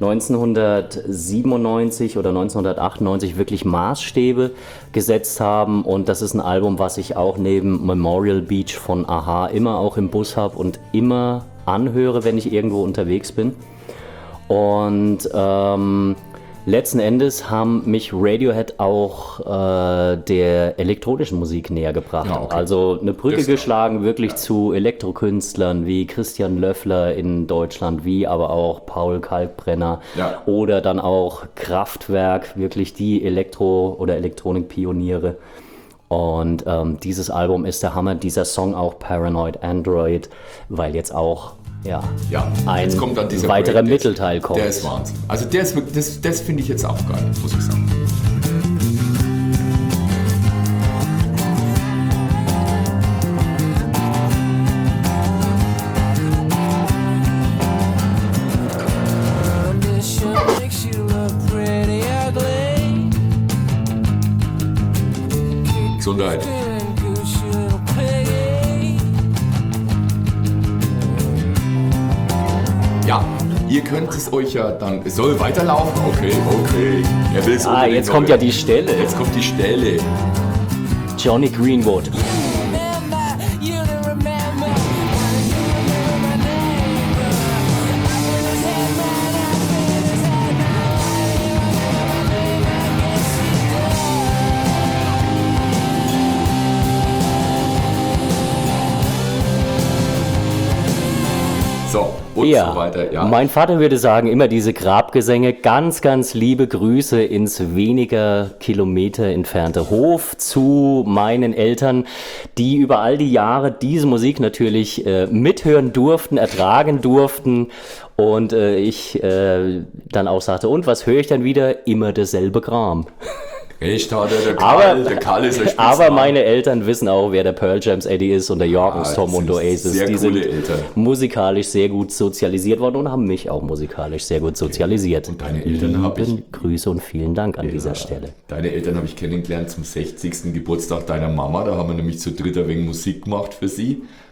[SPEAKER 2] 1997 oder 1998 wirklich Maßstäbe gesetzt haben, und das ist ein Album, was ich auch neben Memorial Beach von Aha immer auch im Bus habe und immer anhöre, wenn ich irgendwo unterwegs bin. Und letzten Endes haben mich Radiohead auch der elektronischen Musik näher gebracht.
[SPEAKER 3] Ja, okay.
[SPEAKER 2] Also eine Brücke
[SPEAKER 3] Das-
[SPEAKER 2] geschlagen wirklich zu Elektrokünstlern wie Christian Löffler in Deutschland, wie aber auch Paul Kalkbrenner
[SPEAKER 3] Ja.
[SPEAKER 2] oder dann auch Kraftwerk, wirklich die Elektro- oder Elektronikpioniere. Und dieses Album ist der Hammer, dieser Song auch Paranoid Android, weil jetzt auch
[SPEAKER 3] Ja,
[SPEAKER 2] ein
[SPEAKER 3] jetzt kommt dann dieser
[SPEAKER 2] weiterer
[SPEAKER 3] Break, der ist-
[SPEAKER 2] Mittelteil kommt.
[SPEAKER 3] Der ist Wahnsinn. Also der ist wirklich, das finde ich jetzt auch geil, muss ich sagen.
[SPEAKER 4] ambition makes you look pretty ugly.
[SPEAKER 3] Gesundheit.
[SPEAKER 4] Feeling goose, you little piggy.
[SPEAKER 3] Ja, ihr könnt es euch ja dann. Es soll weiterlaufen? Okay. Er will es unbedingt
[SPEAKER 2] Jetzt
[SPEAKER 3] noch
[SPEAKER 2] kommt ja
[SPEAKER 3] hören.
[SPEAKER 2] die Stelle.
[SPEAKER 3] Jetzt kommt die Stelle.
[SPEAKER 2] Johnny Greenwood.
[SPEAKER 4] Remember, you don't remember. You remember my neighbor. Up in his head, man, up in his head. You remember my name, I guess you do.
[SPEAKER 3] So, und
[SPEAKER 2] Ja,
[SPEAKER 3] so weiter. Ja.
[SPEAKER 2] mein Vater würde sagen, immer diese Grabgesänge, ganz, ganz liebe Grüße ins weniger Kilometer entfernte Hof zu meinen Eltern, die über all die Jahre diese Musik natürlich mithören durften, ertragen durften, und ich dann auch sagte, und was höre ich dann wieder? Immer derselbe Kram.
[SPEAKER 3] Recht hat er, der
[SPEAKER 2] Aber-
[SPEAKER 3] Karl. Der Karl ist ein Spitzname.
[SPEAKER 2] Aber meine Eltern wissen auch, wer der Pearl Jams Eddie ist und der Jorgens Tom
[SPEAKER 3] das
[SPEAKER 2] und
[SPEAKER 3] sind
[SPEAKER 2] Oasis.
[SPEAKER 3] sehr
[SPEAKER 2] Die
[SPEAKER 3] coole
[SPEAKER 2] sind
[SPEAKER 3] Eltern.
[SPEAKER 2] musikalisch sehr gut sozialisiert worden und haben mich auch musikalisch sehr gut sozialisiert.
[SPEAKER 3] Und deine Eltern habe ich-
[SPEAKER 2] Lieben Grüße und vielen Dank an dieser Stelle.
[SPEAKER 3] Deine Eltern habe ich kennengelernt zum 60. Geburtstag deiner Mama. Da haben wir nämlich zu dritt ein wenig Musik gemacht für sie.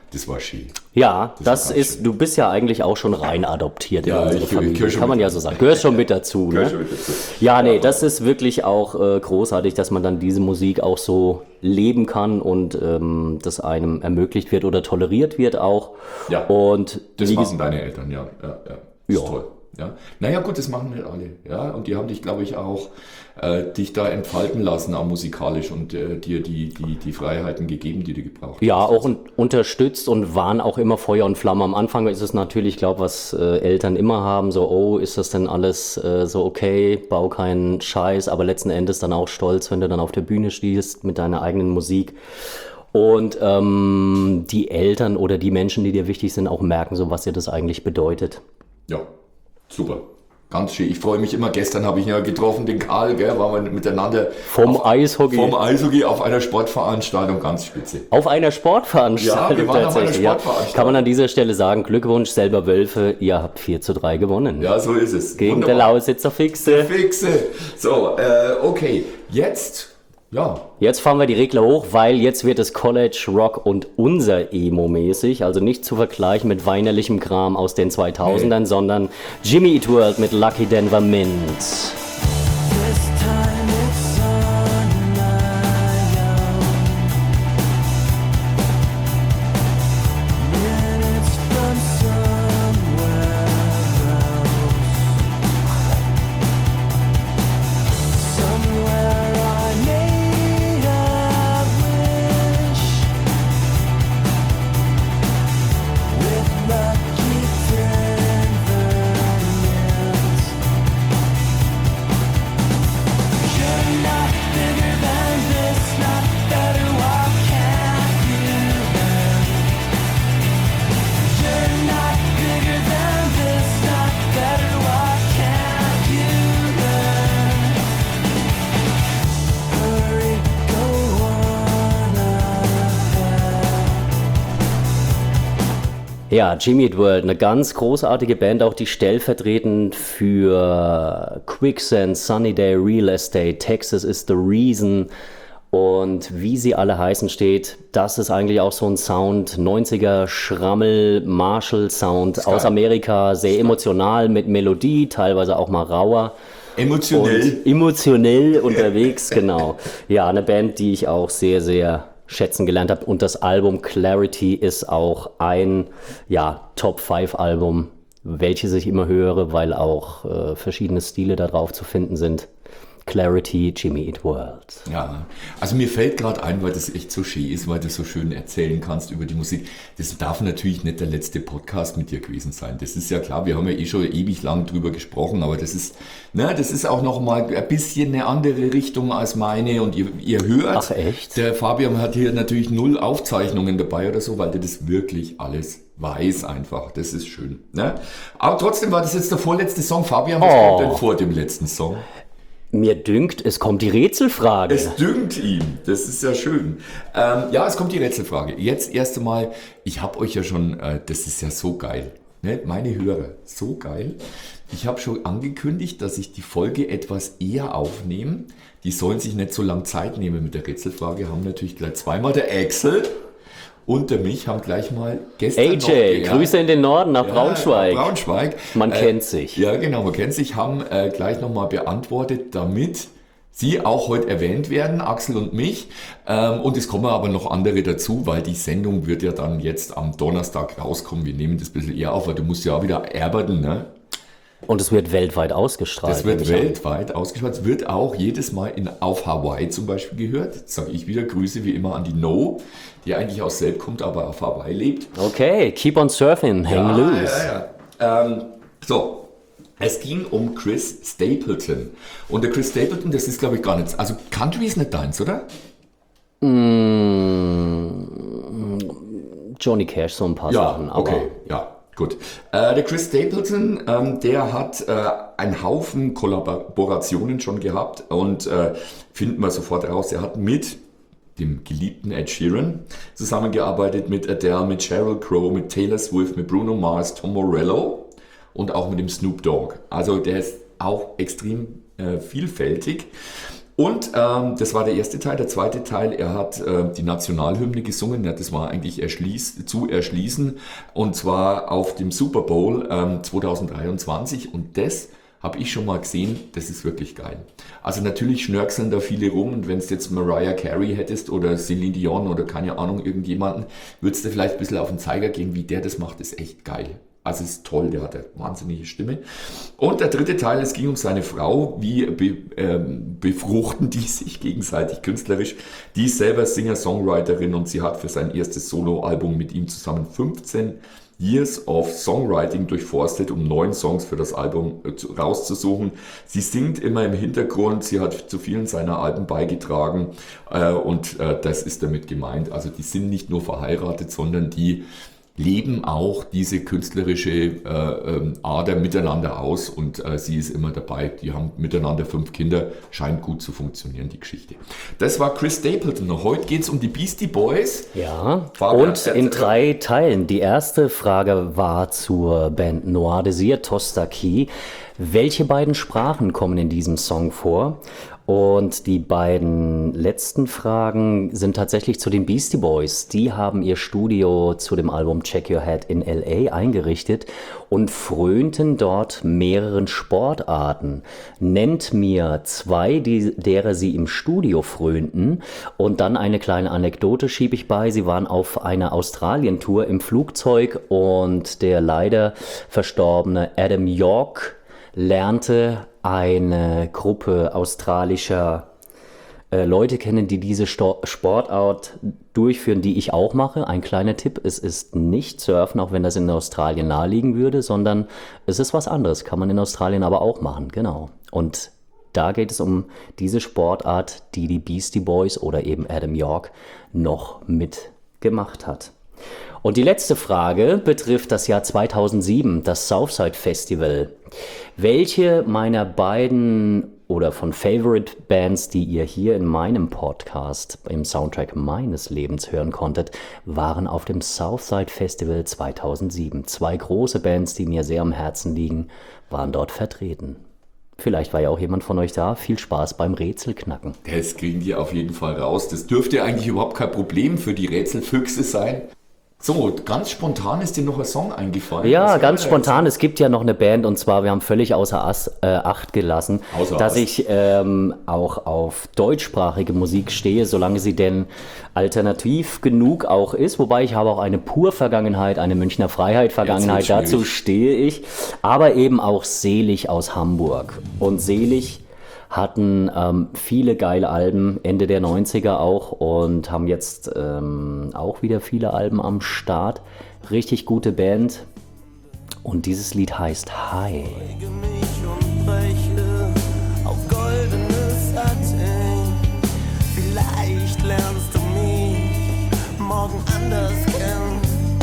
[SPEAKER 3] Das war schön.
[SPEAKER 2] Ja,
[SPEAKER 3] Das war ganz
[SPEAKER 2] du bist ja eigentlich auch schon rein adoptiert in
[SPEAKER 3] Ja,
[SPEAKER 2] unsere
[SPEAKER 3] ich gehöre
[SPEAKER 2] Familie,
[SPEAKER 3] schon
[SPEAKER 2] kann man
[SPEAKER 3] mit
[SPEAKER 2] ja so sagen. Gehörst schon mit dazu, ne? Ja, nee, das ist wirklich auch großartig, dass man dann diese Musik auch so leben kann und das einem ermöglicht wird oder toleriert wird auch.
[SPEAKER 3] Ja,
[SPEAKER 2] und
[SPEAKER 3] das
[SPEAKER 2] wie
[SPEAKER 3] machen deine Eltern, ja. Ist
[SPEAKER 2] Ja.
[SPEAKER 3] toll. Ja. Naja gut, das machen nicht alle. Ja. Und die haben dich, glaube ich, auch dich da entfalten lassen, auch musikalisch und dir die Freiheiten gegeben, die du gebraucht
[SPEAKER 2] Ja,
[SPEAKER 3] hast.
[SPEAKER 2] auch unterstützt und waren auch immer Feuer und Flamme. Am Anfang ist es natürlich, ich glaube, was Eltern immer haben, so, oh, ist das denn alles so okay, bau keinen Scheiß, aber letzten Endes dann auch stolz, wenn du dann auf der Bühne stehst mit deiner eigenen Musik. Und die Eltern oder die Menschen, die dir wichtig sind, auch merken so, was dir das eigentlich bedeutet.
[SPEAKER 3] Ja, super. Ganz schön. Ich freue mich immer. Gestern habe ich ihn ja getroffen, den Karl, gell, waren wir miteinander
[SPEAKER 2] Vom Eishockey.
[SPEAKER 3] auf einer Sportveranstaltung. Ganz spitze.
[SPEAKER 2] Auf einer Sportveranstaltung
[SPEAKER 3] Ja, wir waren auf einer
[SPEAKER 2] tatsächlich. Ja.
[SPEAKER 3] Sportveranstaltung.
[SPEAKER 2] Kann man an dieser Stelle sagen, Glückwunsch, selber Wölfe, ihr habt 4:3 gewonnen.
[SPEAKER 3] Ja, so ist es.
[SPEAKER 2] Gegen der
[SPEAKER 3] Wunderbar.
[SPEAKER 2] Lausitzer Fixe.
[SPEAKER 3] Fixe. So, okay. Jetzt, ja.
[SPEAKER 2] Jetzt fahren wir die Regler hoch, weil jetzt wird es College Rock und unser Emo-mäßig, also nicht zu vergleichen mit weinerlichem Kram aus den 2000ern, sondern Jimmy Eat World mit Lucky Denver Mint.
[SPEAKER 4] This time it's on my own. Minutes from somewhere else. Somewhere I made a wish with lucky Denver mints. You're not bigger than this, not better, what can you learn? You're not bigger than this, not better, what can you learn? Hurry, go on ahead.
[SPEAKER 2] Ja, Jimmy Eat World, eine ganz großartige Band, auch die stellvertretend für Quicksand, Sunny Day, Real Estate, Texas is the Reason und wie sie alle heißen steht, das ist eigentlich auch so ein Sound, 90er Schrammel, Marshall-Sound aus Amerika, sehr emotional mit Melodie, teilweise auch mal rauer.
[SPEAKER 3] Emotionell.
[SPEAKER 2] Und emotionell unterwegs, genau. Ja, eine Band, die ich auch sehr, sehr schätzen gelernt habe. Und das Album Clarity ist auch ein, ja, Top-5-Album, welches ich immer höre, weil auch verschiedene Stile da drauf zu finden sind. Clarity, Jimmy Eat World.
[SPEAKER 3] Ja, also mir fällt gerade ein, weil das echt so schön ist, weil du so schön erzählen kannst über die Musik. Das darf natürlich nicht der letzte Podcast mit dir gewesen sein. Das ist ja klar, wir haben ja eh schon ewig lang drüber gesprochen, aber das ist auch nochmal ein bisschen eine andere Richtung als meine und ihr hört.
[SPEAKER 2] Ach, echt?
[SPEAKER 3] Der Fabian hat hier natürlich 0 Aufzeichnungen dabei oder so, weil der das wirklich alles weiß einfach. Das ist schön. Ne? Aber trotzdem war das jetzt der vorletzte Song. Fabian, was kommt denn vor dem letzten Song?
[SPEAKER 2] Mir dünkt, es kommt die Rätselfrage.
[SPEAKER 3] Es dünkt ihm, das ist ja schön. Ja, es kommt die Rätselfrage. Jetzt erst einmal, ich habe euch ja schon, das ist ja so geil, ne? Meine Hörer, so geil. Ich habe schon angekündigt, dass ich die Folge etwas eher aufnehme. Die sollen sich nicht so lange Zeit nehmen mit der Rätselfrage, haben natürlich gleich zweimal der Axel und der mich haben gleich mal gestern
[SPEAKER 2] AJ, Grüße in den Norden nach Braunschweig.
[SPEAKER 3] Braunschweig.
[SPEAKER 2] Man kennt sich.
[SPEAKER 3] Ja, genau, man kennt sich, haben gleich nochmal beantwortet, damit sie auch heute erwähnt werden, Axel und mich. Und es kommen aber noch andere dazu, weil die Sendung wird ja dann jetzt am Donnerstag rauskommen. Wir nehmen das ein bisschen eher auf, weil du musst ja auch wieder arbeiten, ne?
[SPEAKER 2] Und es wird weltweit ausgestrahlt.
[SPEAKER 3] Das wird
[SPEAKER 2] nehme ich an.
[SPEAKER 3] weltweit ausgestrahlt. Es wird auch jedes Mal auf Hawaii zum Beispiel gehört. Jetzt sage ich wieder Grüße wie immer an die No, die eigentlich aus Selb kommt, aber auf Hawaii lebt.
[SPEAKER 2] Okay, keep on surfing, hang loose.
[SPEAKER 3] So, es ging um Chris Stapleton. Und der Chris Stapleton, das ist glaube ich gar nichts. Also Country ist nicht deins, oder?
[SPEAKER 2] Johnny Cash, so ein paar Sachen. Aber
[SPEAKER 3] okay, ja. Gut. Der Chris Stapleton, der hat einen Haufen Kollaborationen schon gehabt und finden wir sofort raus, er hat mit dem geliebten Ed Sheeran zusammengearbeitet, mit Adele, mit Sheryl Crow, mit Taylor Swift, mit Bruno Mars, Tom Morello und auch mit dem Snoop Dogg. Also der ist auch extrem vielfältig. Und das war der erste Teil. Der zweite Teil, er hat die Nationalhymne gesungen. Ja, das war eigentlich zu erschließen. Und zwar auf dem Super Bowl 2023. Und das habe ich schon mal gesehen. Das ist wirklich geil. Also natürlich schnörkeln da viele rum. Und wenn es jetzt Mariah Carey hättest oder Celine Dion oder keine Ahnung, irgendjemanden, würdest du vielleicht ein bisschen auf den Zeiger gehen, wie der das macht. Das ist echt geil. Also es ist toll, der hat eine wahnsinnige Stimme. Und der dritte Teil, es ging um seine Frau, wie befruchten die sich gegenseitig künstlerisch. Die ist selber Singer-Songwriterin und sie hat für sein erstes Soloalbum mit ihm zusammen 15 Years of Songwriting durchforstet, um 9 Songs für das Album rauszusuchen. Sie singt immer im Hintergrund, sie hat zu vielen seiner Alben beigetragen und das ist damit gemeint. Also die sind nicht nur verheiratet, sondern die leben auch diese künstlerische Ader miteinander aus und sie ist immer dabei. Die haben miteinander 5 Kinder, scheint gut zu funktionieren, die Geschichte. Das war Chris Stapleton. Heute geht es um die Beastie Boys.
[SPEAKER 2] Ja,
[SPEAKER 3] Fabian,
[SPEAKER 2] und in 3 Teilen. Die erste Frage war zur Band Noir Désir, Tostaki. Welche beiden Sprachen kommen in diesem Song vor? Und die beiden letzten Fragen sind tatsächlich zu den Beastie Boys. Die haben ihr Studio zu dem Album Check Your Head in L.A. eingerichtet und frönten dort mehreren Sportarten. Nennt mir 2, derer sie im Studio frönten. Und dann eine kleine Anekdote schiebe ich bei. Sie waren auf einer Australien-Tour im Flugzeug und der leider verstorbene Adam York lernte eine Gruppe australischer Leute kennen, die diese Sportart durchführen, die ich auch mache. Ein kleiner Tipp, es ist nicht Surfen, auch wenn das in Australien naheliegen würde, sondern es ist was anderes, kann man in Australien aber auch machen, genau. Und da geht es um diese Sportart, die die Beastie Boys oder eben Adam York noch mitgemacht hat. Und die letzte Frage betrifft das Jahr 2007, das Southside Festival. Welche meiner beiden oder von Favorite Bands, die ihr hier in meinem Podcast im Soundtrack meines Lebens hören konntet, waren auf dem Southside Festival 2007? 2 große Bands, die mir sehr am Herzen liegen, waren dort vertreten. Vielleicht war ja auch jemand von euch da. Viel Spaß beim Rätselknacken.
[SPEAKER 3] Das kriegen die auf jeden Fall raus. Das dürfte eigentlich überhaupt kein Problem für die Rätselfüchse sein. So, ganz spontan ist dir noch ein Song eingefallen.
[SPEAKER 2] Ja, ganz spontan. Es gibt ja noch eine Band und zwar, wir haben völlig außer Acht gelassen, dass ich auch auf deutschsprachige Musik stehe, solange sie denn alternativ genug auch ist. Wobei ich habe auch eine Pur-Vergangenheit, eine Münchner Freiheit-Vergangenheit, dazu stehe ich. Aber eben auch Selig aus Hamburg. Und Selig hatten viele geile Alben, Ende der 90er auch und haben jetzt auch wieder viele Alben am Start. Richtig gute Band und dieses Lied heißt Hi.
[SPEAKER 6] Beuge mich und breche auf goldenes Satin. Vielleicht lernst du mich morgen anders kennen.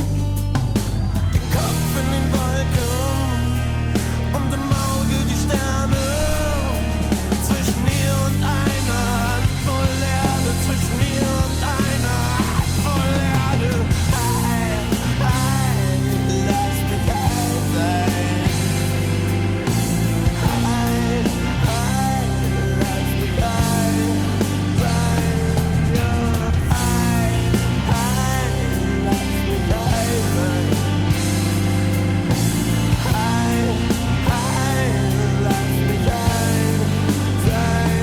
[SPEAKER 6] Den Kopf in den Wolken und im Auge die Sterne. Zwischen mir und einer Handvoll Erde, zwischen mir und einer Handvoll Erde. Hi, hi, lass mich high sein. Hi, hi, lass mich high sein. Ja, hi, hi, lass mich high sein. Hi, hi, lass mich high sein.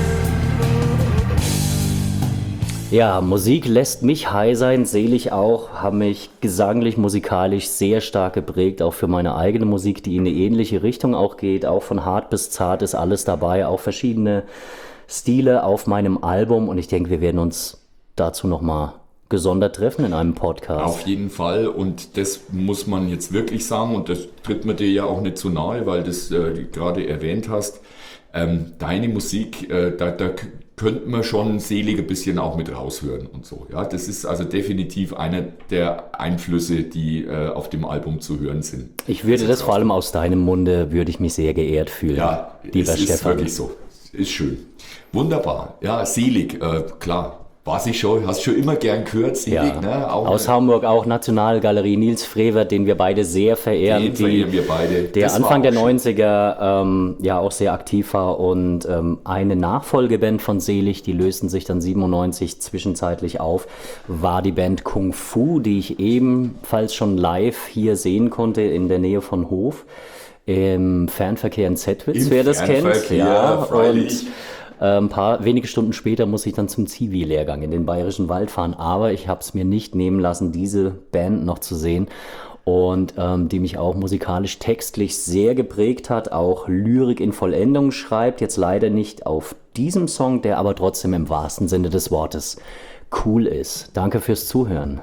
[SPEAKER 2] Ja, Musik lässt mich high sein, Selig auch, haben mich gesanglich, musikalisch sehr stark geprägt, auch für meine eigene Musik, die in eine ähnliche Richtung auch geht, auch von hart bis zart ist alles dabei, auch verschiedene Stile auf meinem Album und ich denke, wir werden uns dazu nochmal gesondert treffen in einem Podcast.
[SPEAKER 3] Auf jeden Fall und das muss man jetzt wirklich sagen und das tritt mir dir ja auch nicht zu nahe, weil du das gerade erwähnt hast. Deine Musik, da könnte man schon selig ein bisschen auch mit raushören und so. Ja, das ist also definitiv einer der Einflüsse, die auf dem Album zu hören sind.
[SPEAKER 2] Ich würde das vor allem aus deinem Munde, würde ich mich sehr geehrt fühlen.
[SPEAKER 3] Ja,
[SPEAKER 2] lieber
[SPEAKER 3] es ist
[SPEAKER 2] Stefan.
[SPEAKER 3] wirklich so. Ist schön. Wunderbar. Ja, selig, klar. Weiß ich schon, hast schon immer gern gehört, Selig, ne? Auch
[SPEAKER 2] Aus Hamburg auch Nationalgalerie, Nils Frevert, den wir beide sehr verehren.
[SPEAKER 3] Den verehren wir beide.
[SPEAKER 2] Der
[SPEAKER 3] Das war
[SPEAKER 2] Anfang
[SPEAKER 3] auch
[SPEAKER 2] der
[SPEAKER 3] schön.
[SPEAKER 2] 90er ja auch sehr aktiv war und eine Nachfolgeband von Selig, die lösten sich dann 97 zwischenzeitlich auf, war die Band Kung Fu, die ich ebenfalls schon live hier sehen konnte in der Nähe von Hof. Im Fernverkehr in Zettwitz,
[SPEAKER 3] Im
[SPEAKER 2] wer das kennt.
[SPEAKER 3] Fernverkehr, freilich.
[SPEAKER 2] Und wenige Stunden später muss ich dann zum Zivi-Lehrgang in den Bayerischen Wald fahren. Aber ich habe es mir nicht nehmen lassen, diese Band noch zu sehen. Und die mich auch musikalisch textlich sehr geprägt hat, auch Lyrik in Vollendung schreibt. Jetzt leider nicht auf diesem Song, der aber trotzdem im wahrsten Sinne des Wortes cool ist. Danke fürs Zuhören.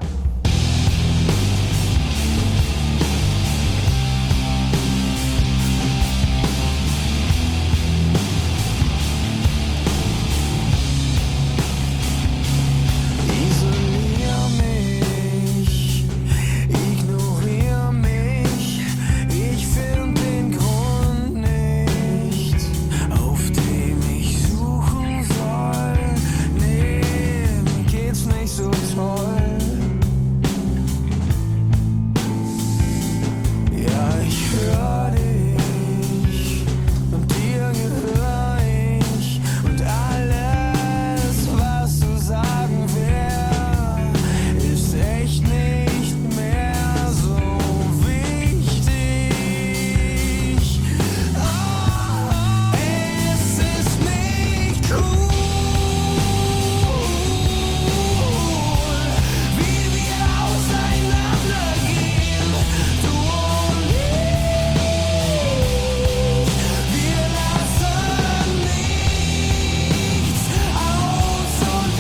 [SPEAKER 6] Isolier mich, ignorier mich, ich find den Grund nicht, auf dem ich suchen soll. Nee, mir geht's nicht so toll. Ja, ich hör dich und dir gehör ich und alles, was du sagen wär, ist echt nicht mehr so wichtig. Oh, es ist nicht cool, wie wir auseinandergehen, du und ich. Wir lassen nichts aus und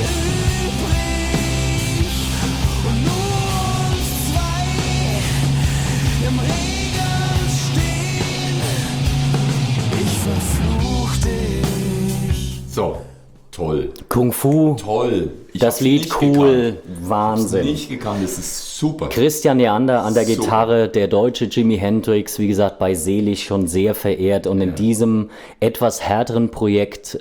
[SPEAKER 6] übrig und nur uns zwei im Regen stehen. Ich verfluch dich.
[SPEAKER 3] So, toll.
[SPEAKER 2] Kung Fu,
[SPEAKER 3] Toll. Ich
[SPEAKER 2] das
[SPEAKER 3] hab's
[SPEAKER 2] Lied
[SPEAKER 3] nicht
[SPEAKER 2] cool,
[SPEAKER 3] gekannt.
[SPEAKER 2] Wahnsinn.
[SPEAKER 3] Nicht gekannt, das ist super.
[SPEAKER 2] Christian Neander an der
[SPEAKER 3] So.
[SPEAKER 2] Gitarre, der deutsche Jimi Hendrix, wie gesagt, bei Selig schon sehr verehrt und in diesem etwas härteren Projekt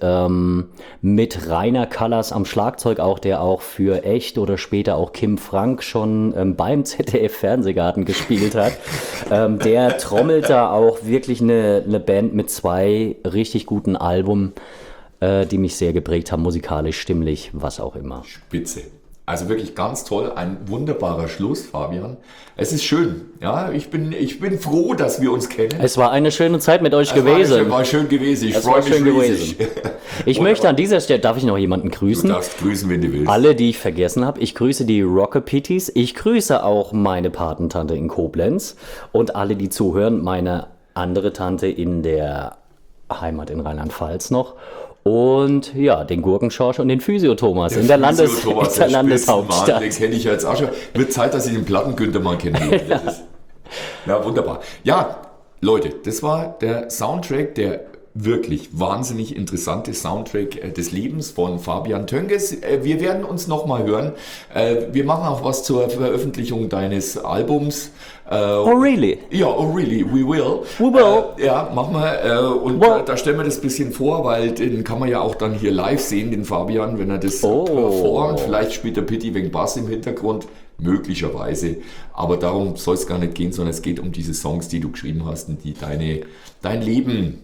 [SPEAKER 2] mit Rainer Callas am Schlagzeug auch, der auch für Echt oder später auch Kim Frank schon beim ZDF-Fernsehgarten gespielt hat. Der trommelt da auch wirklich eine Band mit 2 richtig guten Alben, die mich sehr geprägt haben, musikalisch, stimmlich, was auch immer.
[SPEAKER 3] Spitze. Also wirklich ganz toll, ein wunderbarer Schluss, Fabian. Es ist schön, ja, ich bin froh, dass wir uns kennen.
[SPEAKER 2] Es war eine schöne Zeit mit euch
[SPEAKER 3] Es
[SPEAKER 2] gewesen.
[SPEAKER 3] war schön gewesen, ich
[SPEAKER 2] Es
[SPEAKER 3] freue
[SPEAKER 2] war
[SPEAKER 3] mich
[SPEAKER 2] schön
[SPEAKER 3] riesig.
[SPEAKER 2] Ich möchte an dieser Stelle, darf ich noch jemanden
[SPEAKER 3] Du
[SPEAKER 2] grüßen?
[SPEAKER 3] darfst grüßen, wenn du willst.
[SPEAKER 2] Alle, die ich vergessen habe. Ich grüße die Rockapitties. Ich grüße auch meine Patentante in Koblenz. Und alle, die zuhören, meine andere Tante in der Heimat in Rheinland-Pfalz noch. Und ja, den Gurkenschorsch und den Physio-Thomas in der,
[SPEAKER 3] Thomas,
[SPEAKER 2] in der Landeshauptstadt.
[SPEAKER 3] Den kenne ich ja jetzt auch schon. Wird Zeit, dass ich den Plattengünther mal kennenlerne. Ja, wunderbar. Ja, Leute, das war der Soundtrack, der wirklich wahnsinnig interessante Soundtrack des Lebens von Fabian Tönges. Wir werden uns nochmal hören. Wir machen auch was zur Veröffentlichung deines Albums.
[SPEAKER 2] Oh, really?
[SPEAKER 3] Ja, oh really, we will.
[SPEAKER 2] We will.
[SPEAKER 3] Ja, machen wir. Und
[SPEAKER 2] Well.
[SPEAKER 3] da stellen wir das ein bisschen vor, weil den kann man ja auch dann hier live sehen, den Fabian, wenn er das
[SPEAKER 2] Oh.
[SPEAKER 3] performt. Vielleicht spielt der Pitti wegen Bass im Hintergrund, möglicherweise. Aber darum soll es gar nicht gehen, sondern es geht um diese Songs, die du geschrieben hast und die dein Leben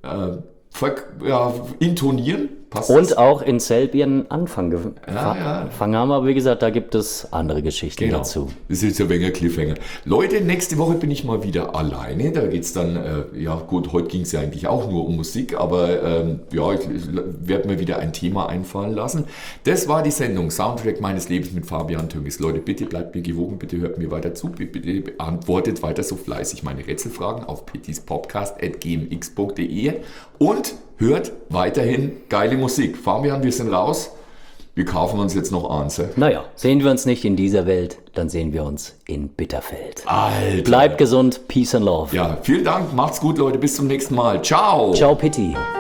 [SPEAKER 3] intonieren. Passt das?
[SPEAKER 2] Und auch in Serbien Anfang
[SPEAKER 3] ja.
[SPEAKER 2] gefangen haben, aber wie gesagt, da gibt es andere Geschichten
[SPEAKER 3] Genau.
[SPEAKER 2] dazu.
[SPEAKER 3] Das ist jetzt ein wenig ein Cliffhanger. Leute, nächste Woche bin ich mal wieder alleine. Da geht's dann, ja gut, heute ging es ja eigentlich auch nur um Musik, aber ja, ich werde mir wieder ein Thema einfallen lassen. Das war die Sendung Soundtrack meines Lebens mit Fabian Tönges. Leute, bitte bleibt mir gewogen, bitte hört mir weiter zu, bitte beantwortet weiter so fleißig meine Rätselfragen auf pittispodcast@gmx.de und hört weiterhin geile Musik. Fabian, wir sind raus. Wir kaufen uns jetzt noch eins.
[SPEAKER 2] Naja, sehen wir uns nicht in dieser Welt, dann sehen wir uns in Bitterfeld.
[SPEAKER 3] Alter.
[SPEAKER 2] Bleibt gesund, Peace and Love.
[SPEAKER 3] Ja, vielen Dank, macht's gut, Leute, bis zum nächsten Mal. Ciao.
[SPEAKER 2] Ciao, Pitti.